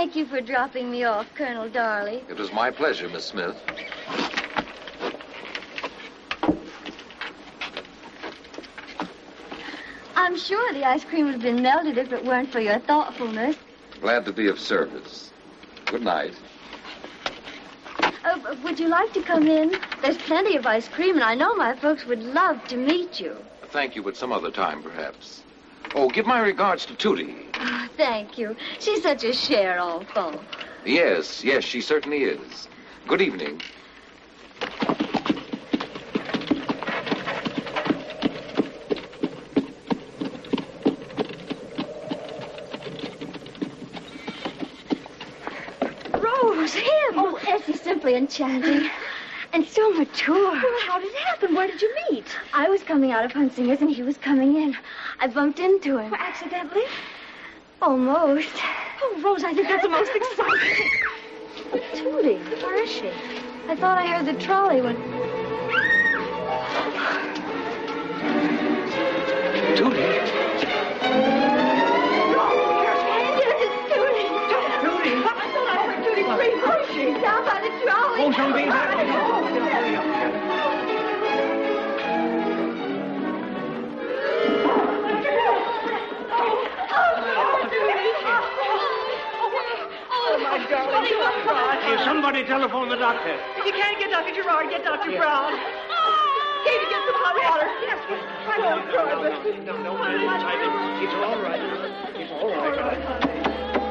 D: Thank you for dropping me off, Colonel Darley.
S: It was my pleasure, Miss Smith.
D: I'm sure the ice cream would have been melted if it weren't for your thoughtfulness.
S: Glad to be of service. Good night.
D: Oh, would you like to come in? There's plenty of ice cream, and I know my folks would love to meet you.
S: Thank you, but some other time, perhaps. Oh, give my regards to Tootie.
D: Oh, thank you. She's such a Cher enfant.
S: Yes, yes, she certainly is. Good evening.
D: Rose, him! Oh, Essie's simply enchanting. And so mature. Well, how did it happen? Where did you meet? I was coming out of Hunsinger's and he was coming in. I bumped into him. Well, accidentally? Almost. Oh, Rose, I think that's the most exciting. Tootie, where is she? I thought I heard the trolley when...
S: Tootie?
D: Down by the trolley.
F: Oh, don't be
A: Oh, my darling.
E: Hey, somebody telephone the doctor.
A: If you can't get Doctor Gerard, get Doctor Brown. Katie, get some hot water. Yes, I won't cry, but...
F: No, no, no, it's all right. It's all right.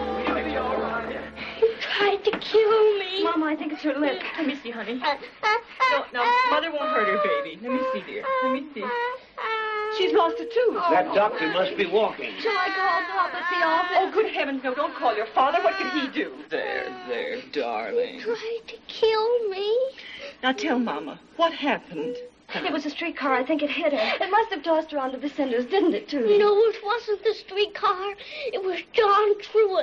D: Tried to kill me. Mama, I think it's her lip.
A: Let me see, honey. No, no, Mother won't hurt her, baby. Let me see, dear. Let me see. She's lost a tooth.
F: That doctor must be walking.
D: Shall I call Pop at the office?
A: Oh, good heavens, no, don't call your father. What can he do? There, there, darling.
D: He tried to kill me.
A: Now tell Mama, what happened?
D: It was a streetcar. I think it hit her. It must have tossed her onto the cinders, didn't it, Tootie?
P: No, it wasn't the streetcar. It was John Truitt.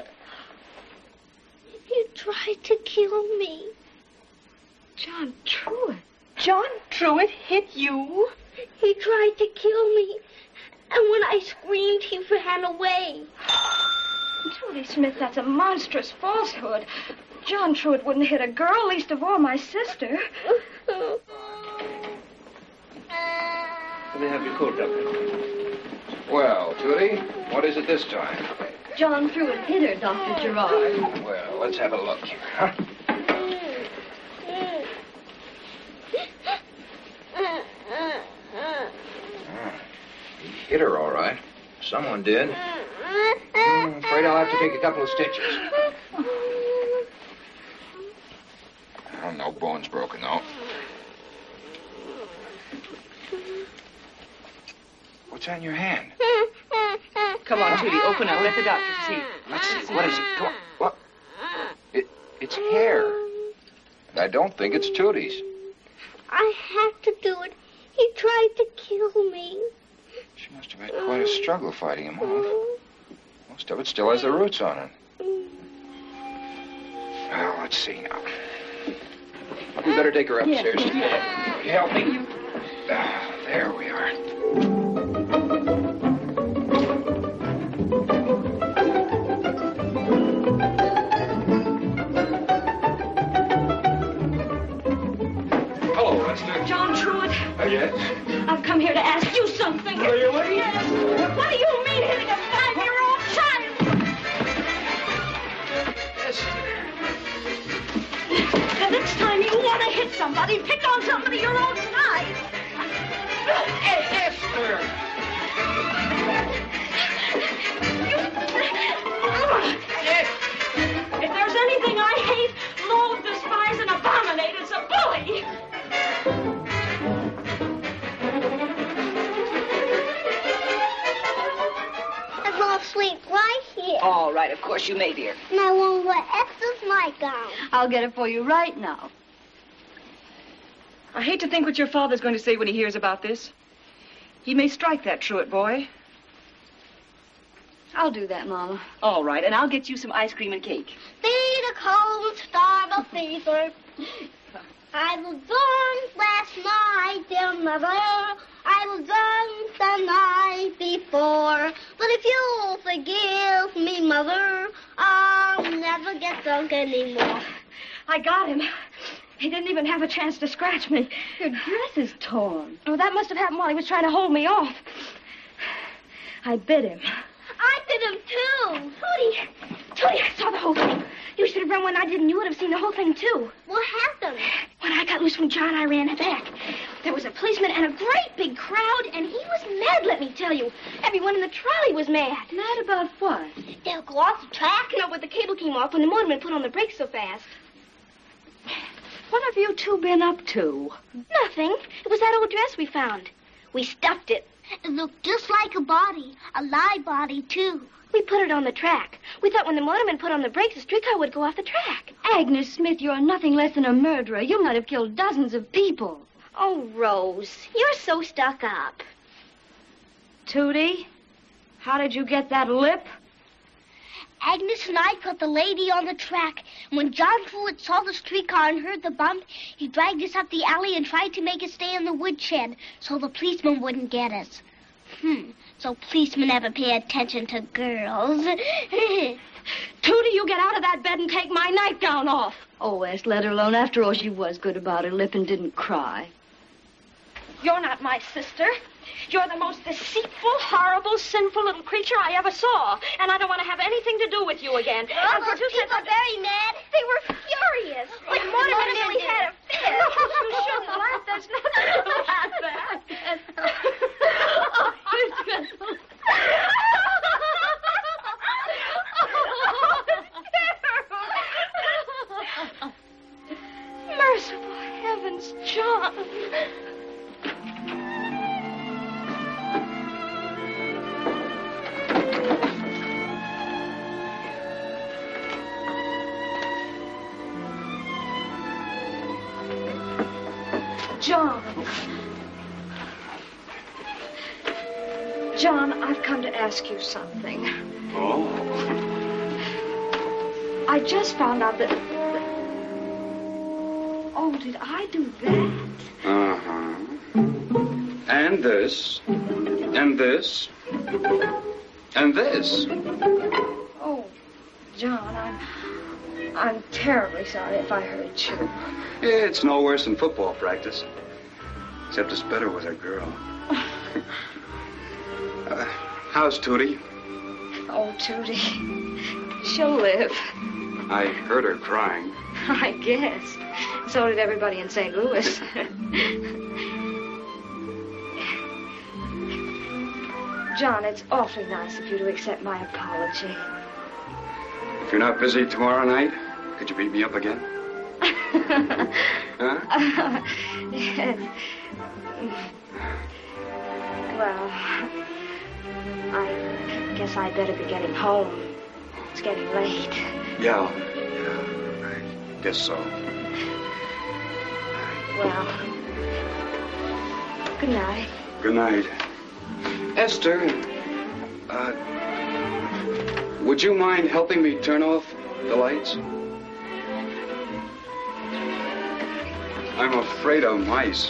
P: He tried to kill me.
A: John Truitt? John Truitt hit you?
P: He tried to kill me. And when I screamed, he ran away.
D: Tootie Smith, that's a monstrous falsehood. John Truitt wouldn't hit a girl, least of all my sister.
F: Let me have your coat, Doctor.
S: Well, Tootie, what is it this time?
D: John Truitt hit her, Doctor Gerard.
S: Well, let's have a look here, huh? He hit her, all right. Someone did. I'm afraid I'll have to take a couple of stitches. Oh, no bones broken, though. What's on your hand?
A: Come on, Tootie, open up. Let the doctor see.
S: Let's see. What is it? Come on. What? It, it's hair. And I don't think it's Tootie's.
P: I had to do it. He tried to kill me.
S: She must have had quite a struggle fighting him off. Most of it still has the roots on it. Well, let's see now. We better take her upstairs.
A: Yeah.
S: You help me? Ah, there we are. Hello, Lester.
D: John Truitt.
S: Uh, yes?
D: I've come here to ask you something.
S: Really?
D: Yes. What do you mean hitting a five-year-old child?
S: Esther.
D: The next time you want to hit somebody, pick on somebody your own size.
S: Hey, Esther!
D: If there's anything I hate, loathe, despise, and abominate, it's a bully.
P: I fall asleep right here.
A: All right, of course you may, dear.
P: And I won't wear Esther's nightgown.
D: I'll get it for you right now.
A: I hate to think what your father's going to say when he hears about this. He may strike that Truitt boy.
D: I'll do that, Mama.
A: All right, and I'll get you some ice cream and cake.
P: Feed a cold, start a fever. I was born last night, dear mother. I was drunk the night before. But if you'll forgive me, mother, I'll never don't get drunk anymore.
J: I got him. He didn't even have a chance to scratch me. Your dress is torn. Oh, that must have happened while he was trying to hold me off. I bit him.
P: I bit him, too.
J: Tootie! Tootie, I saw the whole thing. You should have run when I did, and you would have seen the whole thing, too.
P: What happened?
J: When I got loose from John, I ran back. There was a policeman and a great big crowd, and he was mad, let me tell you. Everyone in the trolley was mad. Mad about what?
P: They'll go off the track.
J: No, but the cable came off when the motorman put on the brakes so fast. What have you two been up to? Nothing. It was that old dress we found. We stuffed it.
P: It looked just like a body. A live body, too.
J: We put it on the track. We thought when the motorman put on the brakes, the streetcar would go off the track.
D: Agnes Smith, you're nothing less than a murderer. You might have killed dozens of people.
J: Oh, Rose, you're so stuck up. Tootie, how did you get that lip?
P: Agnes and I put the lady on the track. When John Pruitt saw the streetcar and heard the bump, he dragged us up the alley and tried to make us stay in the woodshed so the policeman wouldn't get us. Hmm, so policemen never pay attention to girls.
J: Tootie, you get out of that bed and take my nightgown off.
D: Oh, Wes, let her alone. After all, she was good about her lip and didn't cry.
J: You're not my sister. You're the most deceitful, horrible, sinful little creature I ever saw. And I don't want to have anything to do with you again.
P: Well,
J: and
P: those people are very mad.
J: They were furious. But Mortimer nearly had a fit. You shouldn't laugh. There's nothing to laugh at. Oh, it's dreadful. Merciful heavens, John. John. John, I've come to ask you something.
M: Oh?
J: I just found out that... that... Oh, did I do that?
M: Uh-huh. And this. And this. And this.
J: Oh, John, I'm... I'm terribly sorry if I hurt you.
M: It's no worse than football practice. Except it's better with a girl. uh, how's Tootie?
J: Oh, Tootie. She'll live.
M: I heard her crying.
J: I guess. So did everybody in Saint Louis. John, it's awfully nice of you to accept my apology.
M: If you're not busy tomorrow night, could you beat me up again? Huh?
J: Uh, well, I guess I'd better be getting home. It's getting late.
M: Yeah, yeah, I guess so.
J: Well, good night.
M: Good night. Esther, uh, would you mind helping me turn off the lights? I'm afraid of mice.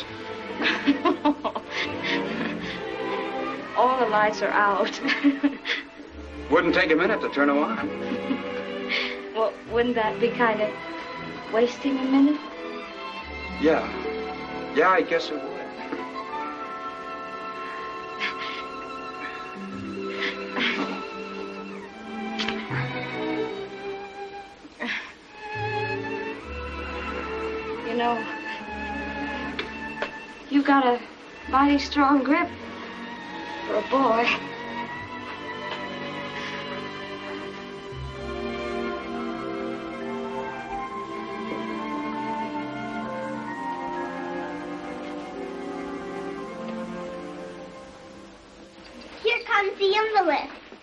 J: All the lights are out.
M: Wouldn't take a minute to turn them on.
J: Well, wouldn't that be kind of wasting a minute?
M: Yeah. Yeah, I guess it would.
J: You know, you got a mighty strong grip for a boy.
P: Here comes the envelope.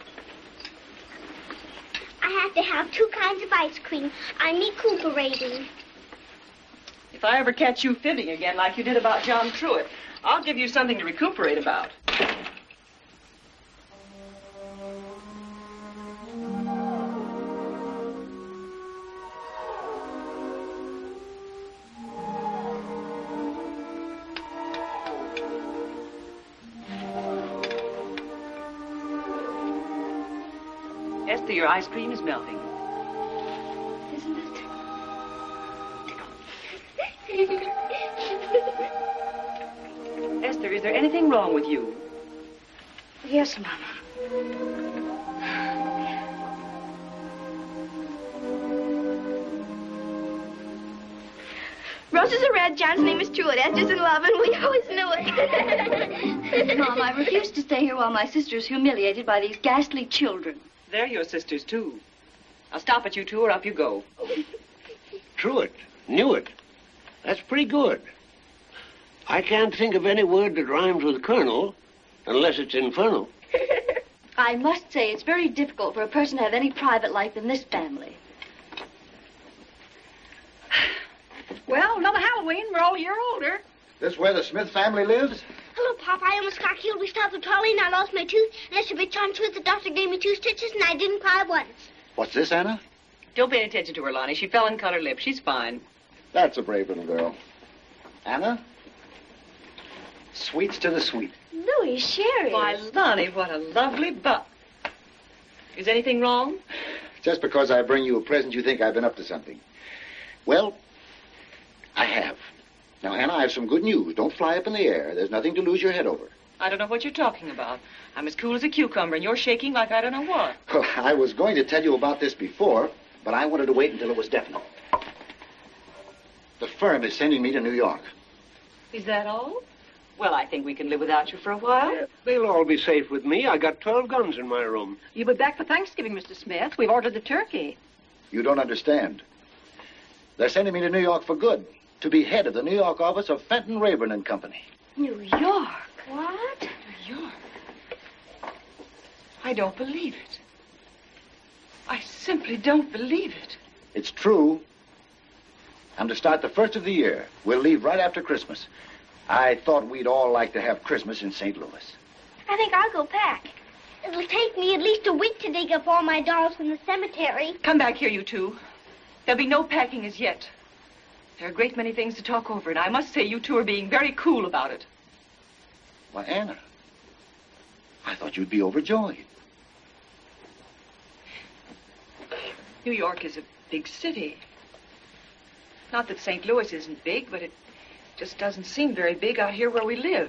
P: I have to have two kinds of ice cream. I'm recuperating.
A: If I ever catch you fibbing again like you did about John Pruitt, I'll give you something to recuperate about. Esther, your ice cream is melting. there anything wrong with you?
J: Yes, Mama.
D: Roses are red, John's name is Truett, Esther's in love, and we always knew it.
J: Mom, I refuse to stay here while my sister is humiliated by these ghastly children.
A: They're your sisters, too. I'll stop at you two or up you go.
T: Truett, knew it. That's pretty good. I can't think of any word that rhymes with Colonel unless it's infernal.
J: I must say it's very difficult for a person to have any private life in this family.
B: Well, another Halloween. We're all a year older.
I: This where the Smith family lives?
P: Hello, Pop. I almost got killed. We stopped the trolley and I lost my tooth. And it's a bit John Smith. The doctor gave me two stitches and I didn't cry once.
I: What's this, Anna?
A: Don't pay attention to her, Lonnie. She fell and cut her lip. She's fine.
I: That's a brave little girl. Anna? Sweets to the sweet.
J: Louis, Sherry.
A: Why, Lonnie, what a lovely buck. Is anything wrong?
I: Just because I bring you a present, you think I've been up to something. Well, I have. Now, Anna, I have some good news. Don't fly up in the air. There's nothing to lose your head over.
A: I don't know what you're talking about. I'm as cool as a cucumber, and you're shaking like I don't know what.
I: Well, I was going to tell you about this before, but I wanted to wait until it was definite. The firm is sending me to New York.
A: Is that all? Well, I think we can live without you for a while.
T: They'll all be safe with me. I got twelve guns in my room.
B: You'll be back for Thanksgiving, Mister Smith. We've ordered the turkey.
I: You don't understand. They're sending me to New York for good, to be head of the New York office of Fenton, Rayburn and Company.
J: New York?
A: What? New York? I don't believe it. I simply don't believe it.
I: It's true. I'm to start the first of the year. We'll leave right after Christmas. I thought we'd all like to have Christmas in Saint Louis.
P: I think I'll go pack. It'll take me at least a week to dig up all my dolls from the cemetery.
A: Come back here, you two. There'll be no packing as yet. There are a great many things to talk over, and I must say you two are being very cool about it.
I: Why, Anna, I thought you'd be overjoyed.
A: New York is a big city. Not that Saint Louis isn't big, but it just doesn't seem very big out here where we live.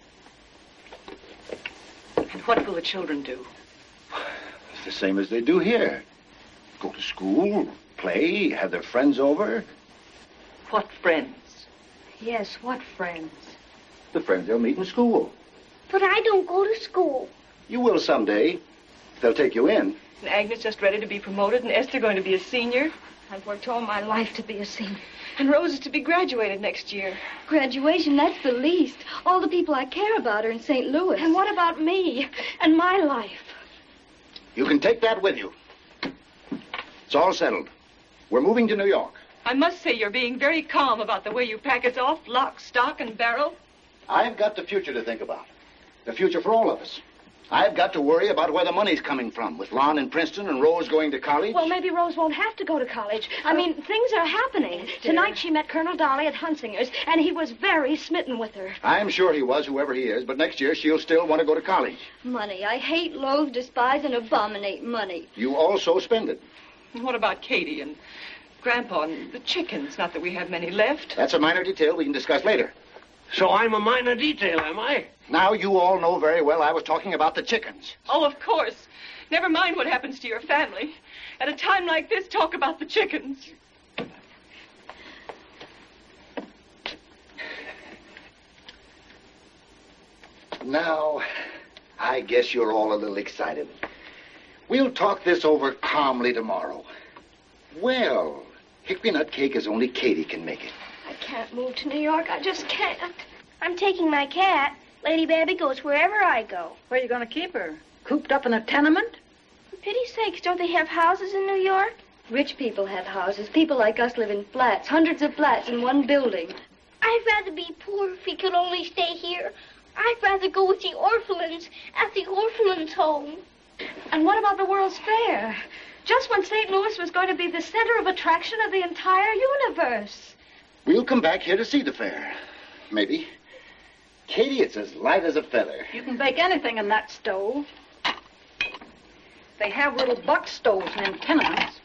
A: And what will the children do?
I: It's the same as they do here. Go to school, play, have their friends over.
A: What friends?
J: Yes, what friends?
I: The friends they'll meet in school.
P: But I don't go to school.
I: You will someday. They'll take you in.
A: And Agnes just ready to be promoted, and Esther going to be a senior.
J: I've worked all my life to be a senior.
A: And Rose is to be graduated next year.
J: Graduation, that's the least. All the people I care about are in Saint Louis.
B: And what about me and my life?
I: You can take that with you. It's all settled. We're moving to New York.
A: I must say you're being very calm about the way you pack us off, lock, stock, and barrel.
I: I've got the future to think about. The future for all of us. I've got to worry about where the money's coming from, with Lon in Princeton and Rose going to college.
B: Well, maybe Rose won't have to go to college. I mean, things are happening. Tonight she met Colonel Dolly at Hunsinger's, and he was very smitten with her.
I: I'm sure he was, whoever he is, but next year she'll still want to go to college.
J: Money. I hate, loathe, despise, and abominate money.
I: You also spend it.
A: And what about Katie and Grandpa and the chickens? Not that we have many left.
I: That's a minor detail we can discuss later.
T: So I'm a minor detail, am I?
I: Now, you all know very well I was talking about the chickens.
A: Oh, of course. Never mind what happens to your family. At a time like this, talk about the chickens.
I: Now, I guess you're all a little excited. We'll talk this over calmly tomorrow. Well, hickory nut cake is only Katie can make it.
P: I can't move to New York. I just can't. I'm taking my cat. Lady Babby goes wherever I go.
B: Where are you going to keep her? Cooped up in a tenement?
P: For pity's sakes, don't they have houses in New York?
J: Rich people have houses. People like us live in flats, hundreds of flats in one building.
P: I'd rather be poor if we could only stay here. I'd rather go with the orphelins at the orphanage home.
B: And what about the World's Fair? Just when Saint Louis was going to be the center of attraction of the entire universe.
I: We'll come back here to see the fair. Maybe. Katie, it's as light as a feather.
B: You can bake anything in that stove. They have little buck stoves in tenements.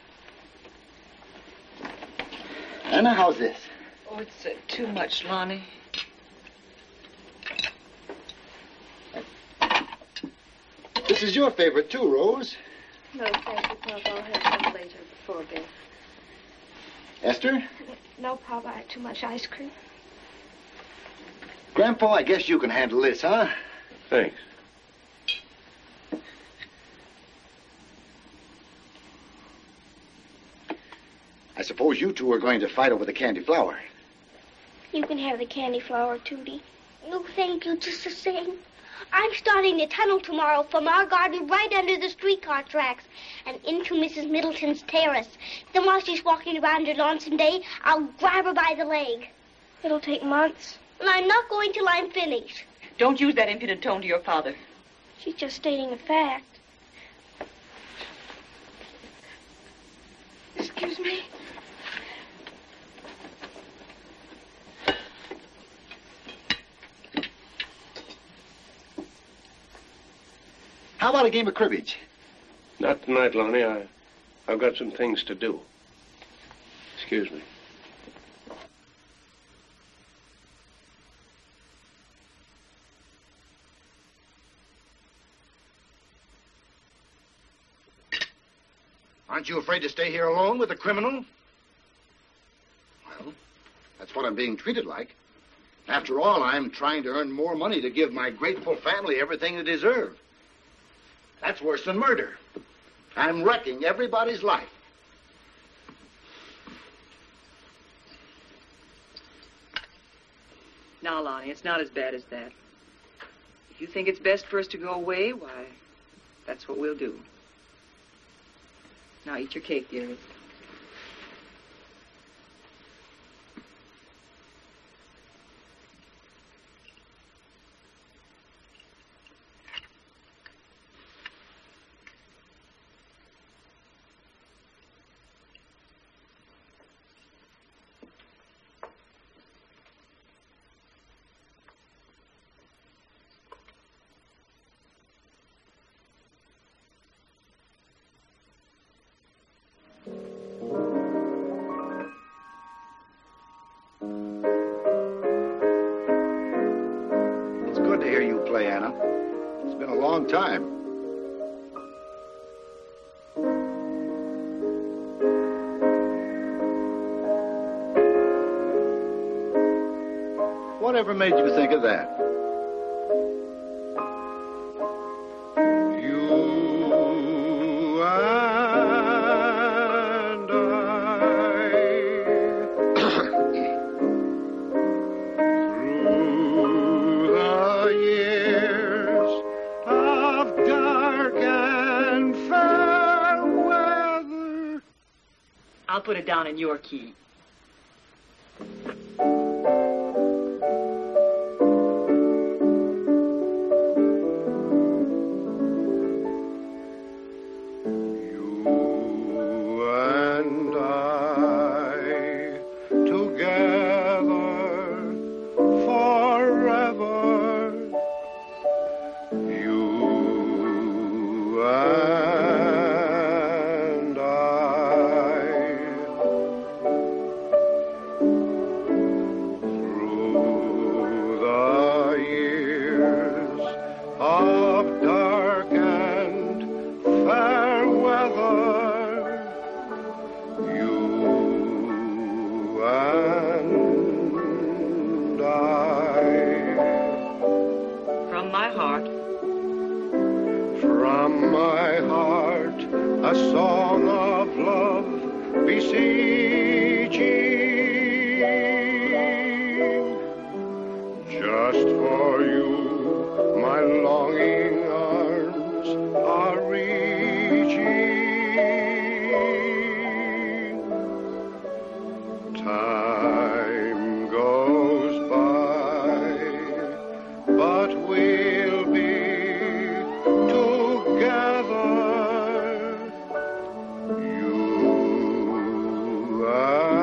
I: Anna, how's this?
A: Oh, it's uh, too much, Lonnie.
I: This is your favorite, too, Rose.
J: No, thank you, Pop. I'll have some later before bed.
I: Esther?
B: No, Pop, I had too much ice cream.
I: Grandpa, I guess you can handle this, huh?
T: Thanks.
I: I suppose you two are going to fight over the candy flower.
P: You can have the candy flower, Tootie. No, thank you, just the same. I'm starting the tunnel tomorrow from our garden right under the streetcar tracks and into Missus Middleton's terrace. Then while she's walking around her lawn someday, I'll grab her by the leg.
B: It'll take months.
P: And I'm not going till I'm finished.
A: Don't use that impudent tone to your father.
B: She's just stating a fact. Excuse me.
I: How about a game of cribbage?
T: Not tonight, Lonnie. I, I've got some things to do. Excuse me.
I: Aren't you afraid to stay here alone with a criminal? Well, that's what I'm being treated like. After all, I'm trying to earn more money to give my grateful family everything they deserve. That's worse than murder. I'm wrecking everybody's life.
A: Now, Lonnie, it's not as bad as that. If you think it's best for us to go away, why, that's what we'll do. Now, eat your cake, dearie.
I: Long time. Whatever made you think of that?
C: You and I through the years of dark and fair weather.
A: I'll put it down in your key.
C: I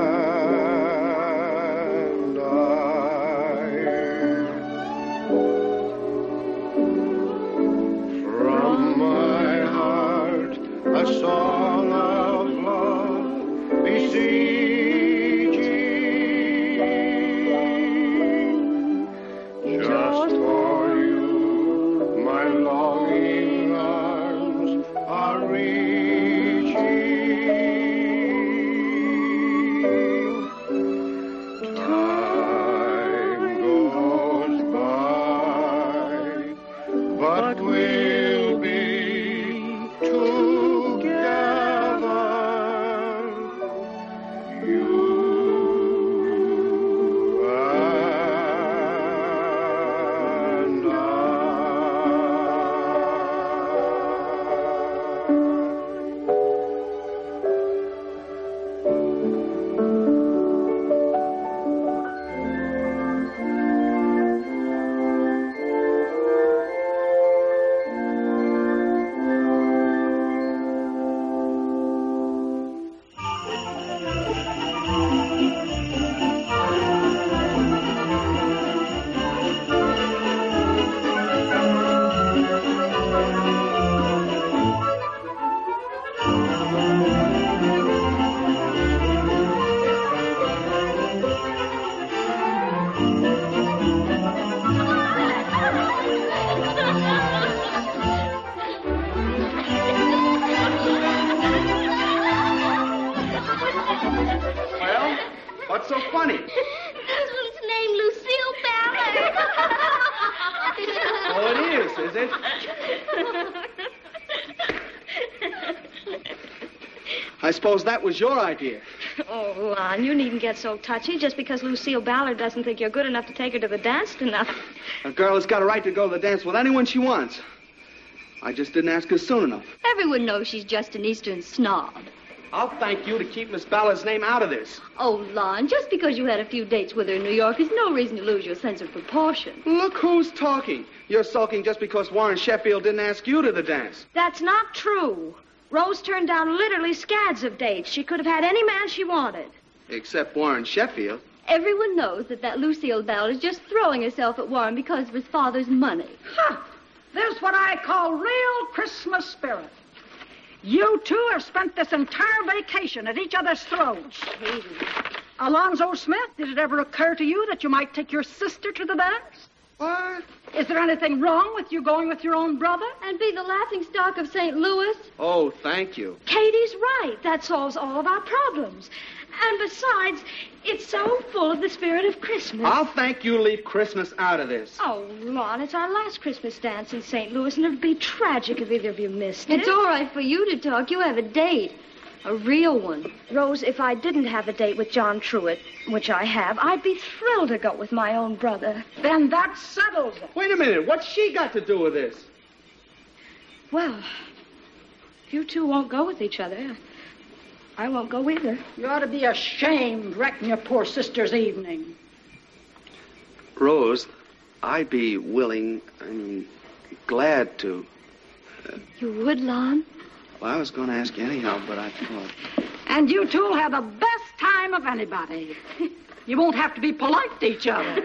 N: I suppose that was your idea.
R: Oh, Lon, you needn't get so touchy just because Lucille Ballard doesn't think you're good enough to take her to the dance tonight.
N: A girl has got a right to go to the dance with anyone she wants. I just didn't ask her soon enough.
J: Everyone knows she's just an Eastern snob.
N: I'll thank you to keep Miss Ballard's name out of this.
J: Oh, Lon, just because you had a few dates with her in New York is no reason to lose your sense of proportion.
N: Look who's talking. You're sulking just because Warren Sheffield didn't ask you to the dance.
R: That's not true. Rose turned down literally scads of dates. She could have had any man she wanted.
N: Except Warren Sheffield.
J: Everyone knows that that Lucille Ballard is just throwing herself at Warren because of his father's money.
U: Ha! There's what I call real Christmas spirit. You two have spent this entire vacation at each other's throats.
J: Katie.
U: Alonzo Smith, did it ever occur to you that you might take your sister to the dance?
N: What?
U: Is there anything wrong with you going with your own brother?
J: And be the laughing stock of Saint Louis?
N: Oh, thank you.
R: Katie's right. That solves all of our problems. And besides, it's so full of the spirit of Christmas.
N: I'll thank you leave Christmas out of this.
R: Oh, Lon, it's our last Christmas dance in Saint Louis, and it'd be tragic if either of you missed it.
J: It's all right for you to talk. You have a date. A real one.
R: Rose, if I didn't have a date with John Truitt, which I have, I'd be thrilled to go with my own brother.
U: Then that settles it.
N: Wait a minute. What's she got to do with this?
R: Well, if you two won't go with each other, I won't go either.
U: You ought to be ashamed wrecking your poor sister's evening.
N: Rose, I'd be willing, I mean, glad to.
R: Uh, you would, Lon?
N: Well, I was going to ask you anyhow, but I thought...
U: And you two'll have the best time of anybody. You won't have to be polite to each other.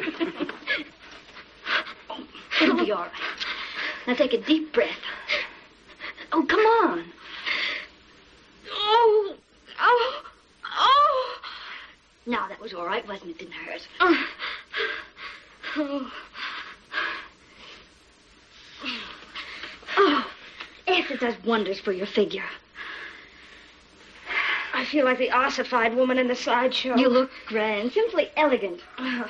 J: It'll be all right. Now take a deep breath. Oh, come on.
R: Oh, oh, oh.
J: Now, that was all right, wasn't it? Didn't hurt.
R: Oh. Oh.
J: Oh. Acid does wonders for your figure.
R: I feel like the ossified woman in the sideshow.
J: You look grand, simply elegant.
R: Oh.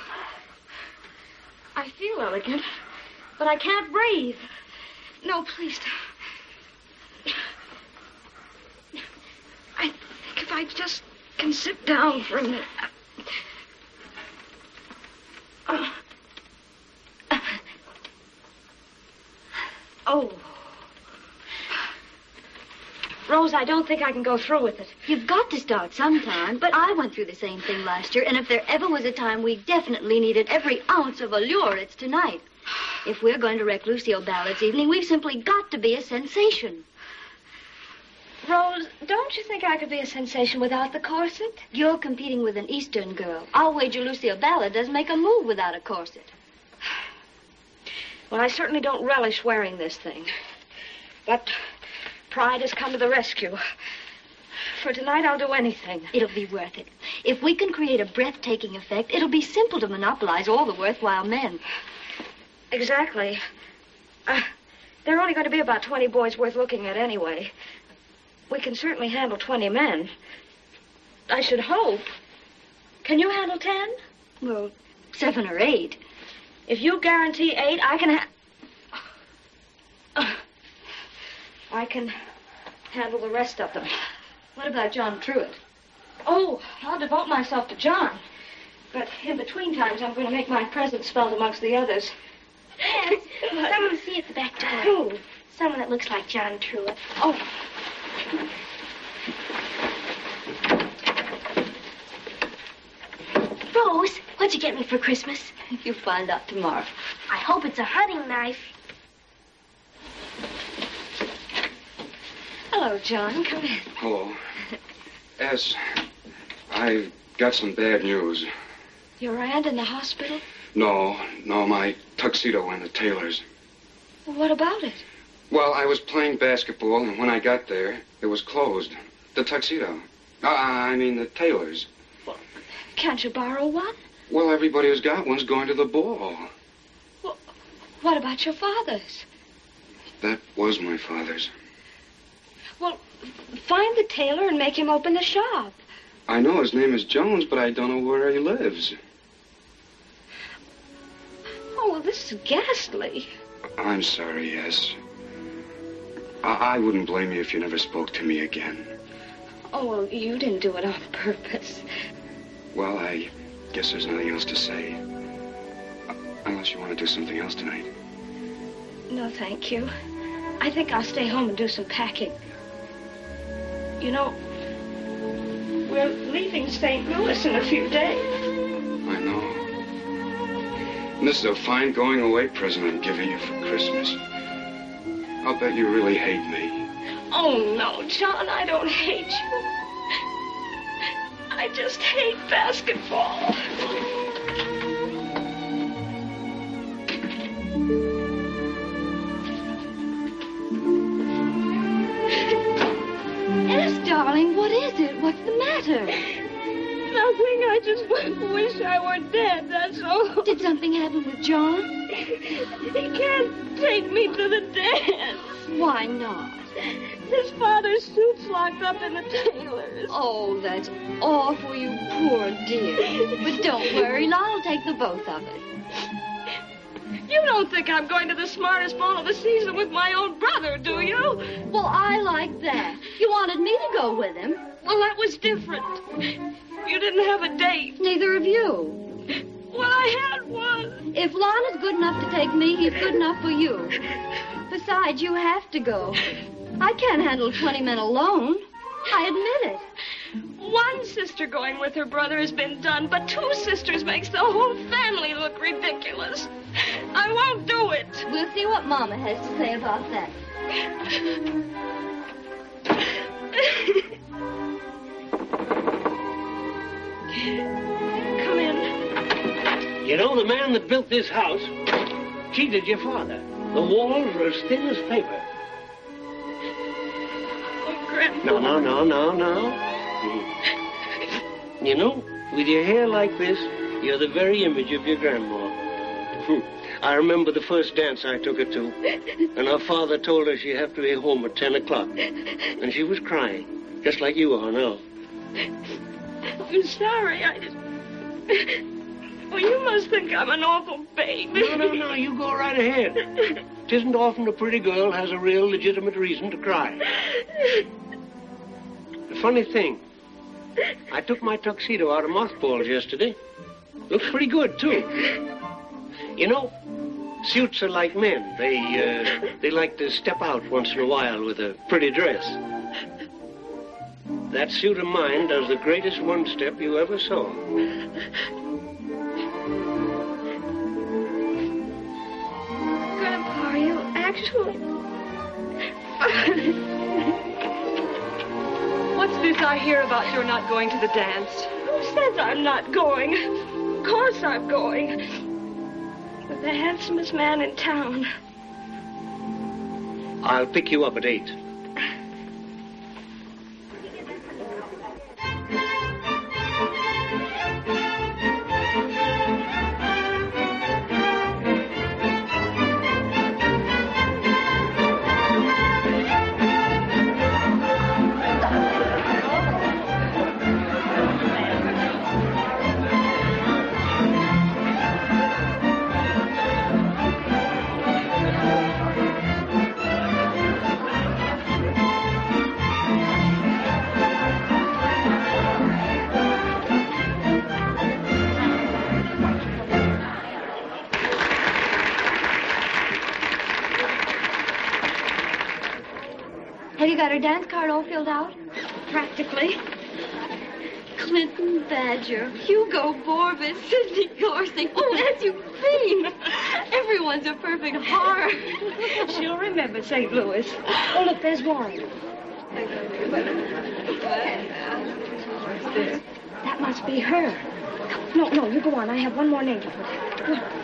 R: I feel elegant, but I can't breathe. No, please don't. I think if I just can sit down for a minute. Uh. Oh. Rose, I don't think I can go through with it.
J: You've got to start sometime. But I went through the same thing last year, and if there ever was a time we definitely needed every ounce of allure, it's tonight. If we're going to wreck Lucille Ballard's evening, we've simply got to be a sensation.
R: Rose, don't you think I could be a sensation without the corset?
J: You're competing with an Eastern girl. I'll wager Lucille Ballard doesn't make a move without a corset.
R: Well, I certainly don't relish wearing this thing. But pride has come to the rescue. For tonight, I'll do anything.
J: It'll be worth it. If we can create a breathtaking effect, it'll be simple to monopolize all the worthwhile men.
R: Exactly. Uh, there are only going to be about twenty boys worth looking at anyway. We can certainly handle twenty men. I should hope. Can you handle ten?
J: Well, seven or eight.
R: If you guarantee eight, I can ha- uh, I can handle the rest of them.
J: What about John Truitt?
R: Oh, I'll devote myself to John. But in between times, I'm going to make my presence felt amongst the others.
B: Yes, someone see at the back door.
R: Who?
B: Someone that looks like John Truitt.
R: Oh.
B: Rose, what'd you get me for Christmas?
J: You'll find out tomorrow.
B: I hope it's a hunting knife.
R: Hello, John. Come in.
M: Hello. Yes, I've got some bad news.
R: Your aunt in the hospital?
M: No, no, my tuxedo went to the tailor's.
R: Well, what about it?
M: Well, I was playing basketball, and when I got there, it was closed. The tuxedo. Uh, I mean, the tailor's.
R: Well, can't you borrow one?
M: Well, everybody who's got one's going to the ball.
R: Well, what about your father's?
M: That was my father's.
R: Well, find the tailor and make him open the shop.
M: I know his name is Jones, but I don't know where he lives.
R: Oh, well, this is ghastly.
M: I'm sorry, yes. I, I wouldn't blame you if you never spoke to me again.
R: Oh, well, you didn't do it on purpose.
M: Well, I guess there's nothing else to say. Uh, unless you want to do something else tonight.
R: No, thank you. I think I'll stay home and do some packing. You know, we're leaving Saint Louis in a few days.
M: I know. And this is a fine going-away present I'm giving you for Christmas. I'll bet you really hate me.
R: Oh, no, John, I don't hate you. I just hate basketball.
J: Yes, darling, what is it? What's the matter?
R: Nothing. I just wish I were dead, that's all.
J: Did something happen with John?
R: He can't take me to the dance.
J: Why not?
R: His father's suit's locked up in the tailor's.
J: Oh, that's awful, you poor dear. But don't worry, Lon'll take the both of it.
R: You don't think I'm going to the smartest ball of the season with my own brother, do you?
J: Well, I like that. You wanted me to go with him.
R: Well, that was different. You didn't have a date.
J: Neither of you.
R: Well, I had one.
J: If Lon is good enough to take me, he's good enough for you. Besides, you have to go. I can't handle twenty men alone. I admit it.
R: One sister going with her brother has been done, but two sisters makes the whole family look ridiculous. I won't do it.
J: We'll see what Mama has to say about that.
R: Come in.
T: You know, the man that built this house cheated your father. The walls are as thin as paper.
R: Oh, Grandpa.
T: No, no, no, no, no. You know, with your hair like this, you're the very image of your grandma. I remember the first dance I took her to, and her father told her she'd have to be home at ten o'clock. And she was crying, just like you are now.
R: I'm sorry, I just... Well, you must think I'm an awful baby.
T: No, no, no, you go right ahead. It isn't often a pretty girl has a real legitimate reason to cry. The funny thing, I took my tuxedo out of mothballs yesterday. Looks pretty good, too. You know, suits are like men. They, uh, they like to step out once in a while with a pretty dress. That suit of mine does the greatest one-step you ever saw.
R: Grandpa, are you actually...
A: What's this I hear about your not going to the dance?
R: Who says I'm not going? Of course I'm going. With the handsomest man in town.
T: I'll pick you up at eight.
J: Have you got her dance card all filled out?
R: Practically.
J: Clinton Badger, Hugo Borbis, Sidney Gorsing. Oh, that's Euphine. Everyone's a perfect horror.
R: She'll remember Saint Louis. Oh, look, there's Warren. That must be her. No, no, you go on. I have one more name to put down. Go on.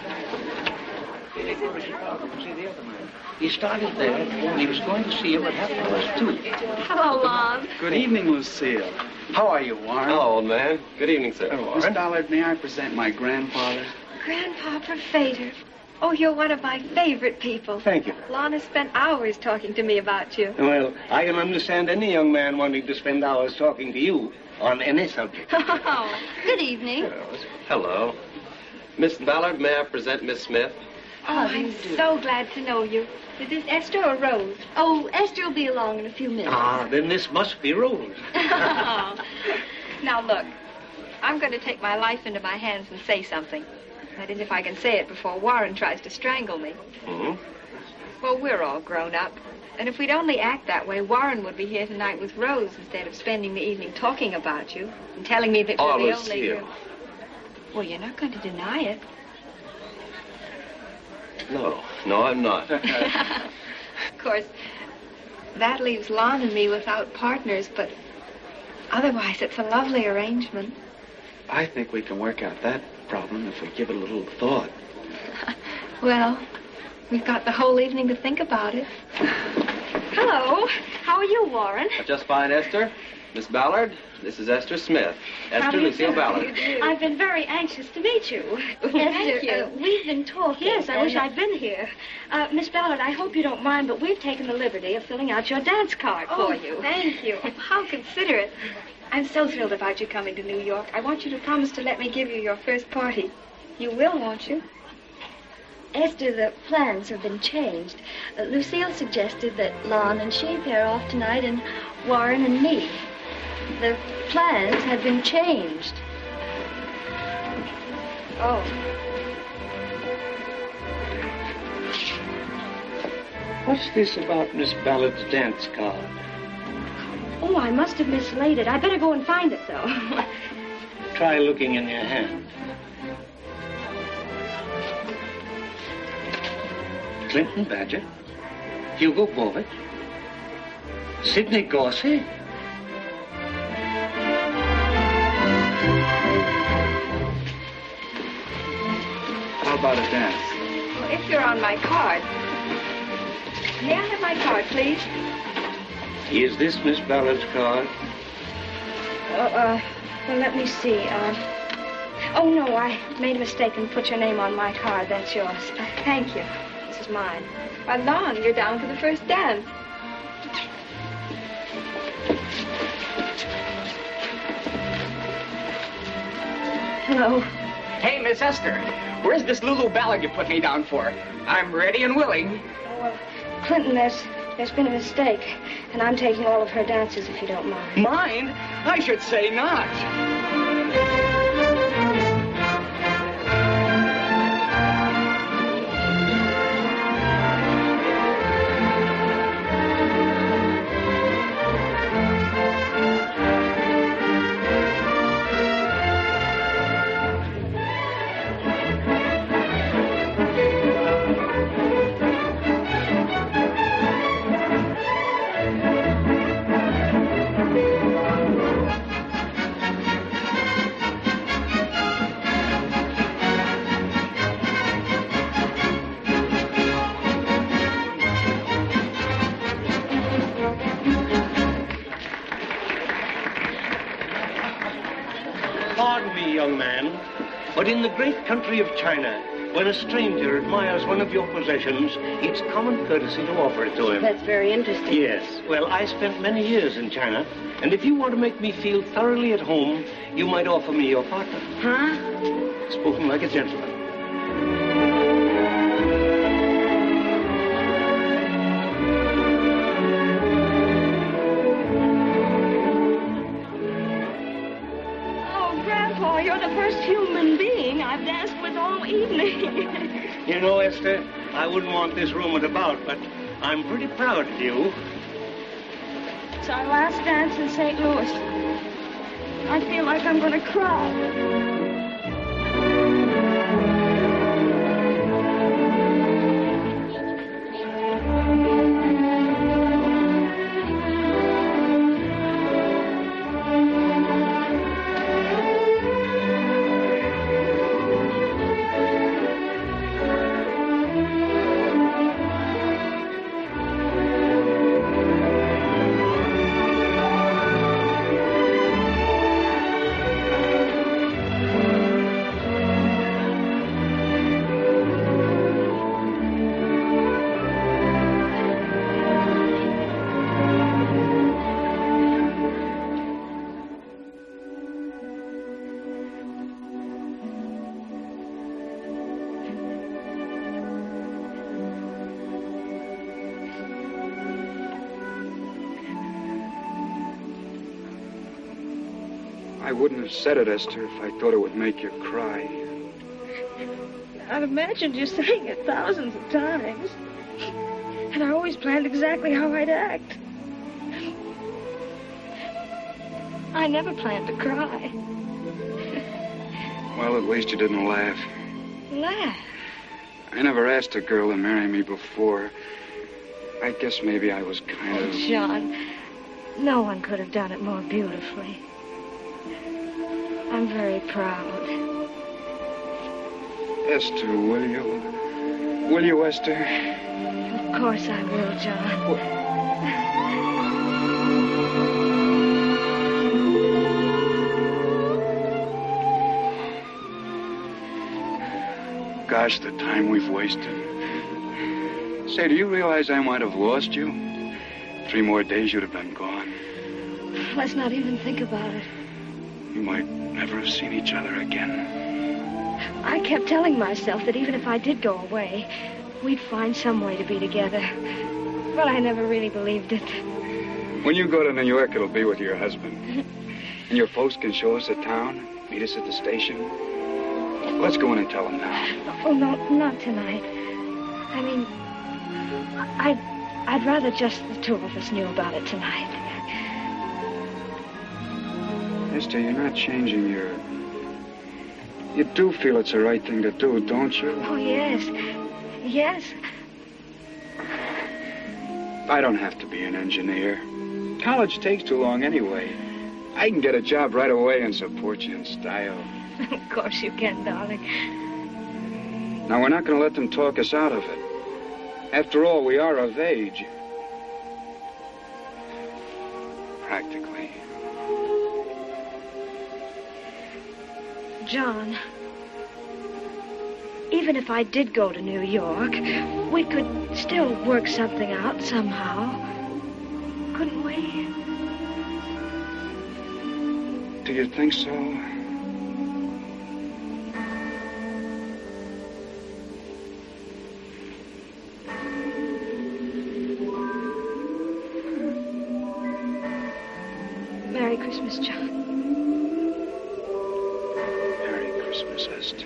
T: He started there, and he was going to see what happened to us, too.
R: Hello, Lon.
N: Good evening, Lucille. How are you, Warren?
G: Hello, old man. Good evening, sir.
N: Hello, Miss Ballard, may I present my grandfather?
V: Grandpapa Fader. Oh, you're one of my favorite people.
T: Thank you.
V: Lon has spent hours talking to me about you.
T: Well, I can understand any young man wanting to spend hours talking to you on any subject.
J: Oh, good evening.
G: Hello. Miss Ballard, may I present Miss Smith?
V: Oh,
J: do you
V: I'm
J: do?
V: so glad to know you. Is this Esther or Rose?
J: Oh, Esther will be along in a few minutes.
T: Ah, then this must be Rose.
V: Now, look, I'm going to take my life into my hands and say something. That is, if I can say it before Warren tries to strangle me.
T: Hmm?
V: Well, we're all grown up. And if we'd only act that way, Warren would be here tonight with Rose instead of spending the evening talking about you and telling me that you're the
T: Always
V: only
T: here.
V: girl. Well, you're not going to deny it.
T: No, no, I'm not.
V: Of course, that leaves Lon and me without partners, but otherwise it's a lovely arrangement.
N: I think we can work out that problem if we give it a little thought.
V: Well, we've got the whole evening to think about it.
R: Hello. How are you, Warren?
G: Just fine, Esther. Miss Ballard, this is Esther Smith.
R: How
G: Esther
R: do you
G: Lucille
R: do?
G: Ballard.
R: I've been very anxious to meet you.
J: Esther,
R: you.
J: uh, we've been talking.
R: Yes, I wish
J: and-
R: I'd been here. Uh, Miss Ballard, I hope you don't mind, but we've taken the liberty of filling out your dance card
V: Oh,
R: for you.
V: thank you. How considerate. I'm so thrilled about you coming to New York. I want you to promise to let me give you your first party. You will, won't you?
J: Esther, the plans have been changed. Uh, Lucille suggested that Lon and she pair off tonight and Warren and me. The plans had been changed.
V: Oh.
T: What's this about Miss Ballard's dance card?
R: Oh, I must have mislaid it. I better go and find it, though.
T: Try looking in your hand. Clinton Badger, Hugo Bovich, Sidney Gorsey.
M: How about a dance?
V: Well, if you're on my card. May I have my card, please?
T: Is this Miss Ballard's card?
R: Oh, uh, well, let me see. Uh, oh, no, I made a mistake and put your name on my card. That's yours.
V: Uh, thank you.
R: This is mine.
V: Well, Lon, you're down for the first dance.
R: Hello.
Q: Hey, Miss Esther, where's this Lulu Ballard you put me down for? I'm ready and willing.
R: Oh, well, Clinton, there's, there's been a mistake, and I'm taking all of her dances, if you don't mind.
Q: Mind? I should say not.
T: Pardon me, young man, but in the great country of China, when a stranger admires one of your possessions, it's common courtesy to offer it to him.
J: That's very interesting.
T: Yes. Well, I spent many years in China, and if you want to make me feel thoroughly at home, you might offer me your partner.
J: Huh?
T: Spoken like a gentleman.
R: Oh, Grandpa, you're the first human being I've danced with all evening.
T: You know, Esther, I wouldn't want this rumored about, but I'm pretty proud of you.
R: It's our last dance in Saint Louis. I feel like I'm going to cry.
M: I wouldn't have said it, Esther, if I thought it would make you cry.
R: I've imagined you saying it thousands of times. And I always planned exactly how I'd act. I never planned to cry.
M: Well, at least you didn't laugh.
R: Laugh?
M: I never asked a girl to marry me before. I guess maybe I was kind
R: Oh,
M: of...
R: John, no one could have done it more beautifully. I'm very proud.
M: Esther, will you? Will you, Esther?
R: Of course I will, John.
M: Gosh, the time we've wasted. Say, do you realize I might have lost you? Three more days, you'd have been gone.
R: Let's not even think about it.
M: You might never have seen each other again.
R: I kept telling myself that even if I did go away, we'd find some way to be together. But I never really believed it.
M: When you go to New York, it'll be with your husband. And your folks can show us the town, meet us at the station. Let's go in and tell them now.
R: Oh, no, not tonight. I mean, I'd, I'd rather just the two of us knew about it tonight.
M: Esther, you're not changing your... You do feel it's the right thing to do, don't you?
R: Oh, yes. Yes.
M: I don't have to be an engineer. College takes too long anyway. I can get a job right away and support you in style.
R: Of course you can, darling.
M: Now, we're not going to let them talk us out of it. After all, we are of age. Practically.
R: John, even if I did go to New York, we could still work something out somehow. Couldn't we?
M: Do you think so?
R: Merry Christmas, John.
M: Merry Christmas, Esther.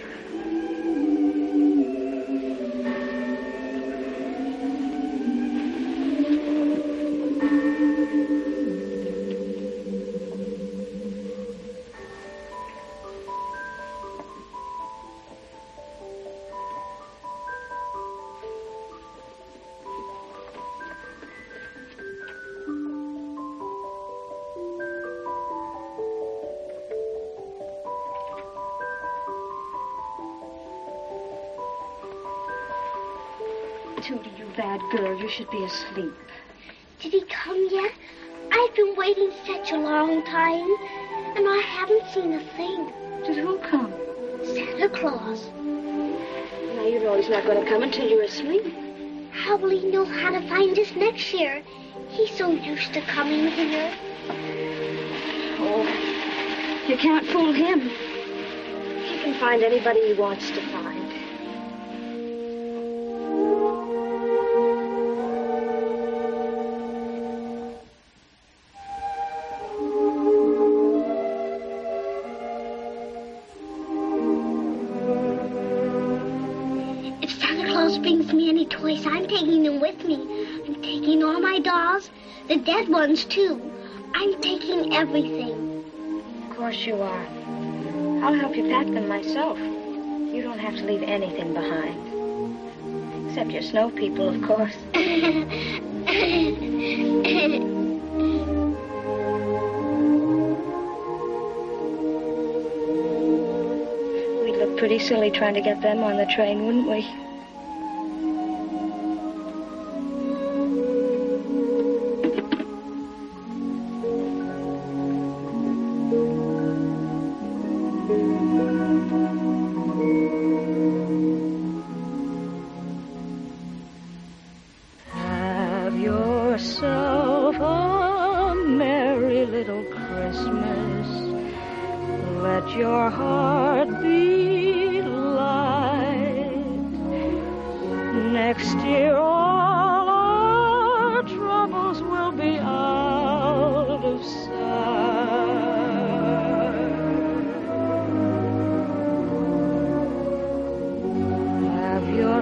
R: Tootie, you bad girl, you should be asleep.
L: Did he come yet? I've been waiting such a long time, and I haven't seen a thing.
R: Did who come?
L: Santa Claus.
R: Now, you know he's not going to come until you're asleep.
L: How will he know how to find us next year? He's so used to coming here.
R: Oh, you can't fool him. He can find anybody he wants to find.
L: I'm taking them with me. I'm taking all my dolls, the dead ones, too. I'm taking everything.
R: Of course you are. I'll help you pack them myself. You don't have to leave anything behind. Except your snow people, of course. We'd look pretty silly trying to get them on the train, wouldn't we?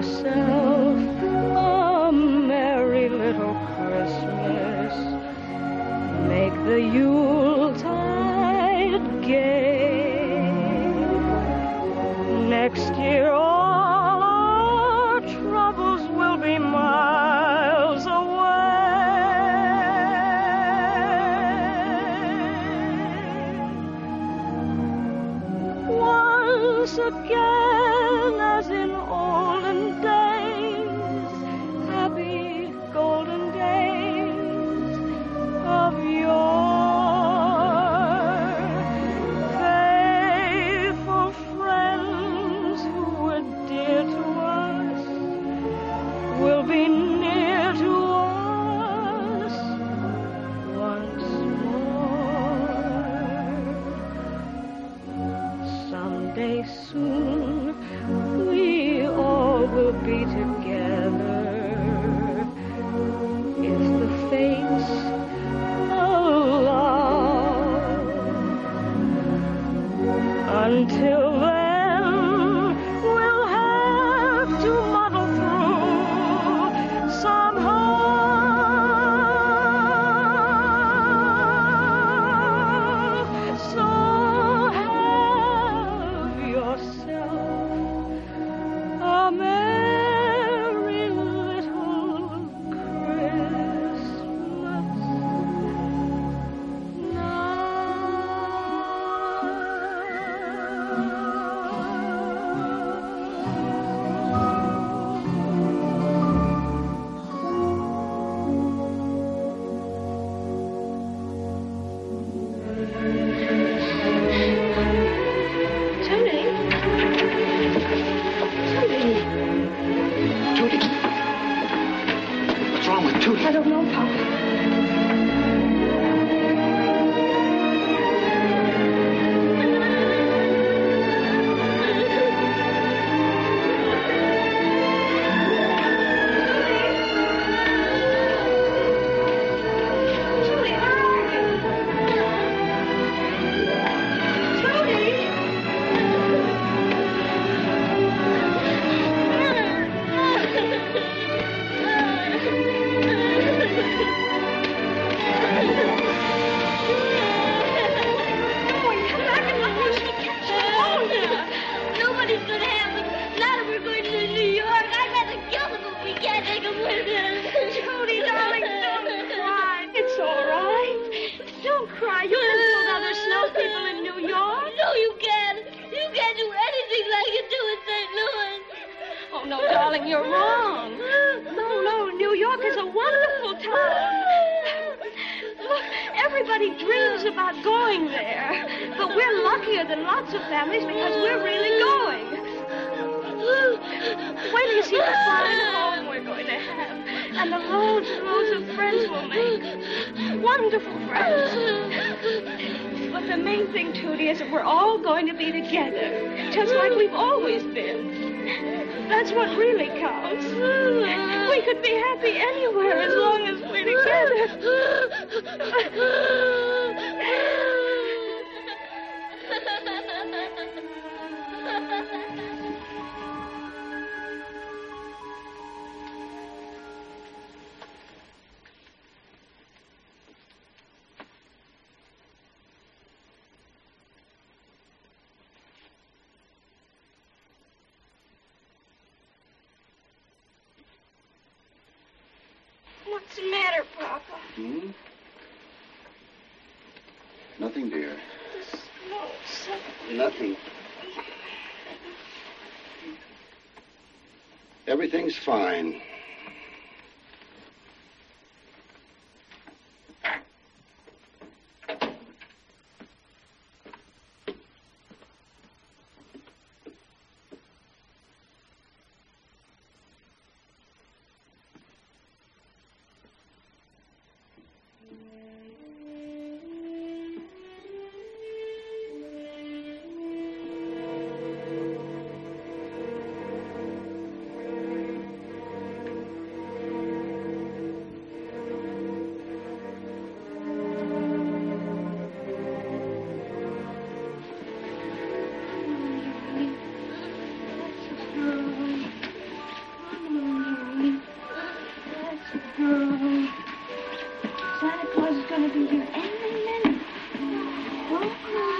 H: yourself a merry little Christmas. Make the Yuletide gay. Next year all our troubles will be miles away. Once again, as in olden days, happy golden days of yore. Faithful friends who were dear to us will be near to us once more. Someday soon we all will be together if the fates allow. Until then, we'll have to muddle through somehow. So have yourself a merry little Christmas
B: Tootie. Tootie.
I: Tootie. What's wrong with Tootie?
B: I don't know, Papa.
L: Nobody's gonna have them. Now that we're going to New York, I'd rather kill them if we can't take them with us.
B: Judy, darling, don't cry. It's all right. Don't cry. You can build other snow people in New York.
L: No, you can't. You can't do anything like you do in Saint Louis.
B: Oh, no, darling, you're wrong. No, no, New York is a wonderful town. Look, everybody dreams about going there. But we're luckier than lots of families because we're really going. Wait till you see the fine home we're going to have. And the loads and loads of friends we'll make. Wonderful friends. But the main thing, Tootie, is that we're all going to be together. Just like we've always been. That's what really counts. We could be happy anywhere as long as we're together. What's the matter, Papa?
I: Hmm? Nothing, dear.
B: The snow, so...
I: Nothing. Everything's fine.
B: It's going to be you and me, Don't cry.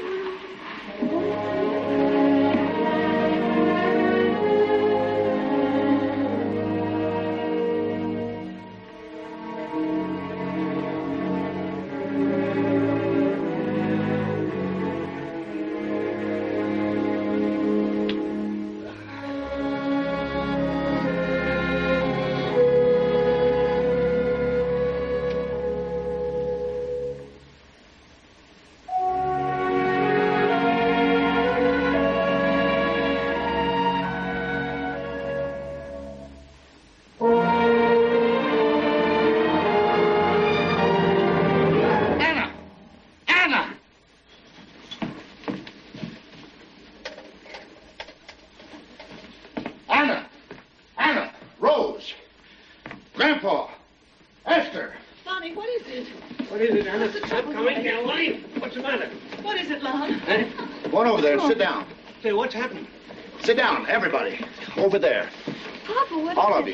I: Grandpa! Esther!
K: Lonnie, what is it?
T: What is it, Anna?
K: What's the trouble?
T: I'm coming here, Lonnie. What's the matter?
K: What is it, Lon?
T: Eh?
I: Go on over there and sit down.
T: Say, what's happened?
I: Sit down, everybody. Over there.
B: Papa, what
I: All
B: is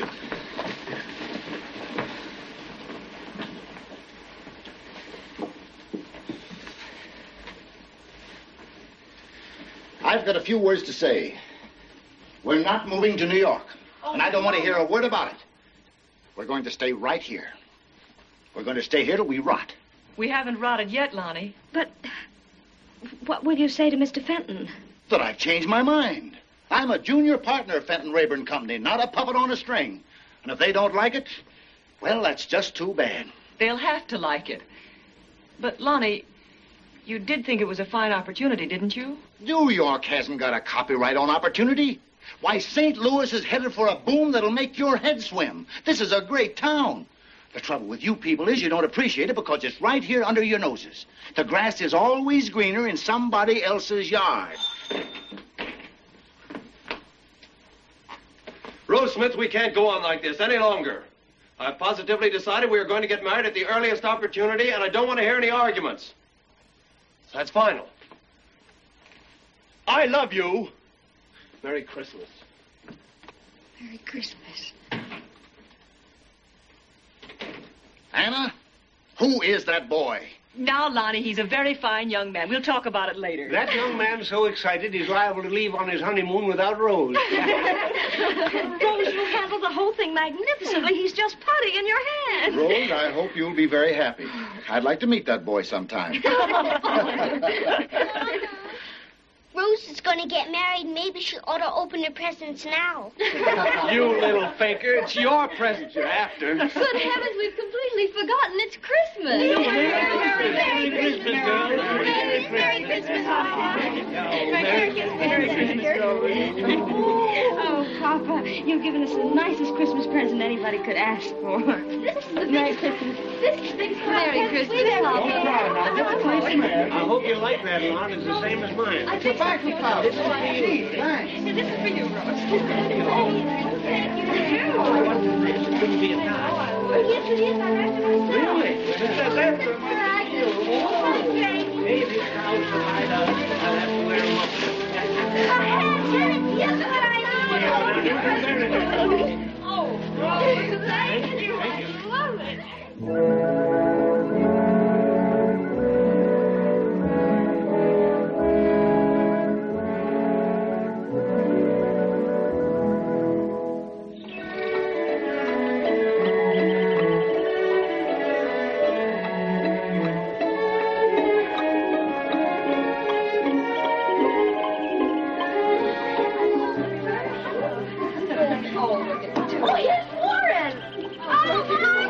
I: of
B: it?
I: you. I've got a few words to say. We're not moving to New York, and I don't want to hear a word about it. We're going to stay right here. We're going to stay here till we rot.
A: We haven't rotted yet, Lonnie.
R: But what will you say to Mister Fenton?
I: That I've changed my mind. I'm a junior partner of Fenton Rayburn Company, not a puppet on a string. And if they don't like it, well, that's just too bad.
A: They'll have to like it. But, Lonnie, you did think it was a fine opportunity, didn't you?
I: New York hasn't got a copyright on opportunity. Why, Saint Louis is headed for a boom that'll make your head swim. This is a great town. The trouble with you people is you don't appreciate it because it's right here under your noses. The grass is always greener in somebody else's yard.
O: Rose Smith, we can't go on like this any longer. I've positively decided we are going to get married at the earliest opportunity, and I don't want to hear any arguments. That's final. I love you. Merry Christmas.
B: Merry Christmas.
I: Anna, who is that boy?
A: Now, Lonnie, he's a very fine young man. We'll talk about it later.
T: That young man's so excited he's liable to leave on his honeymoon without Rose.
R: Rose will handle the whole thing magnificently. He's just putty in your hand.
I: Rose, I hope you'll be very happy. I'd like to meet that boy sometime.
L: Rose is going to get married. Maybe she ought to open her presents now.
T: You little faker. It's your present you're after.
B: Good heavens, we've completely forgotten it's Christmas.
T: Merry Christmas, girl.
B: Merry Christmas.
T: Merry Christmas.
R: Oh, Papa, you've given us the nicest Christmas present anybody could ask for.
B: This is the
R: Merry
B: big,
R: Christmas.
B: this is the big Merry Christmas.
T: I hope you like that, Lon. It's the same as mine.
B: I think so.
T: This is for you.
I: Thanks.
B: This is for you, Rose.
T: Oh, thank you. It couldn't be a tie.
B: Oh, yes, it is. I wrapped it myself.
T: Really? That's for my
B: Thank you. Oh, thank you.
T: Hey, these cows are light up. I'll have to wear them up.
B: Yes, but I know. Oh, Rose, thank you.
T: Thank you.
B: I love it.
L: Oh, yes, Warren! Oh,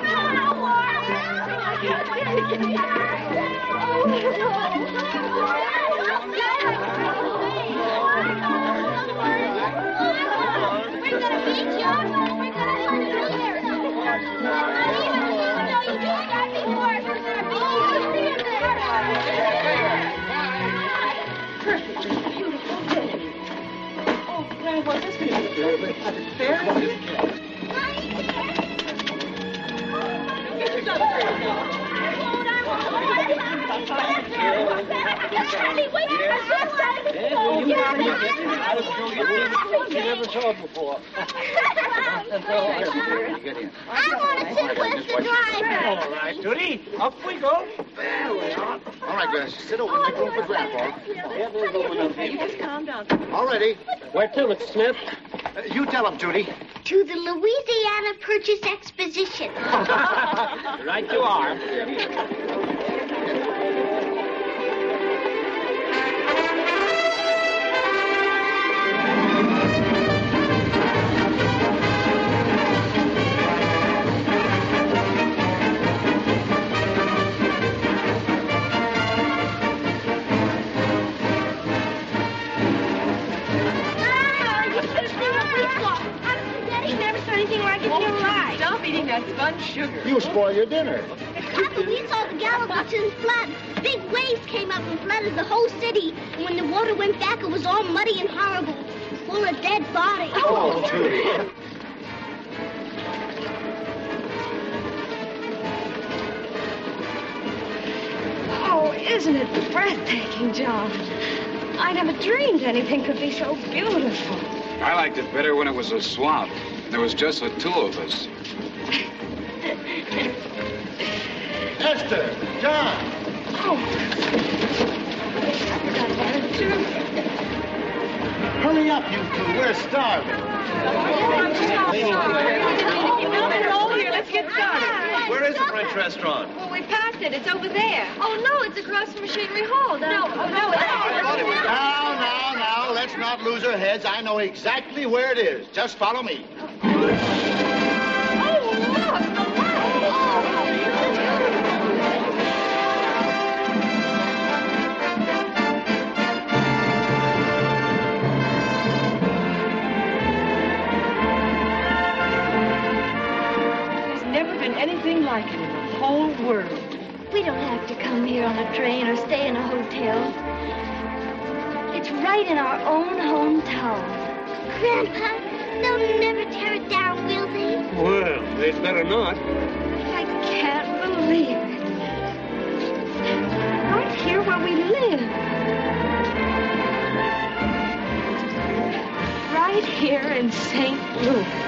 L: We're gonna beat you. We're
A: Grandpa, this is fair.
L: gonna beat you. Charlie, wait for us.
T: Yeah, well, you got it. I was going to get you never saw it before.
L: I want to sit with the driver.
T: All right, Tootie, up we go.
I: There we are. All right, guys, sit over and make room for Grandpa.
T: Yeah, we're going up.
A: You just calm down.
I: All ready.
T: Where to, Mister Smith?
I: Uh, you tell him, Judy.
L: To the Louisiana Purchase Exposition.
T: Right you are.
A: Stop eating that spun sugar.
I: You spoil your dinner.
L: Papa, we saw the Gallipolicin flood. Big waves came up and flooded the whole city. And when the water went back, it was all muddy and horrible, full of dead bodies.
I: Oh, Judy.
R: Oh, isn't it breathtaking, John? I never dreamed anything could be so beautiful.
M: I liked it better when it was a swamp. There was just the two of us.
I: Esther, John.
R: Oh. I forgot about it, too.
I: Hurry up, you two. We're starving.
A: Let's get started.
O: Where is the French restaurant?
V: Well, we passed it. It's over there.
R: Oh, no, it's across from Machinery Hall.
V: No, oh, no, it's
I: Now, now, now, let's not lose our heads. I know exactly where it is. Just follow me.
A: There's never been anything like it in the whole world.
J: We don't have to come here on a train or stay in a hotel. It's right in our own hometown.
L: Grandpa, they'll never tear it down, will they?
T: Well, they'd better not.
R: I can't believe it. Right here where we live. Right here in Saint Louis.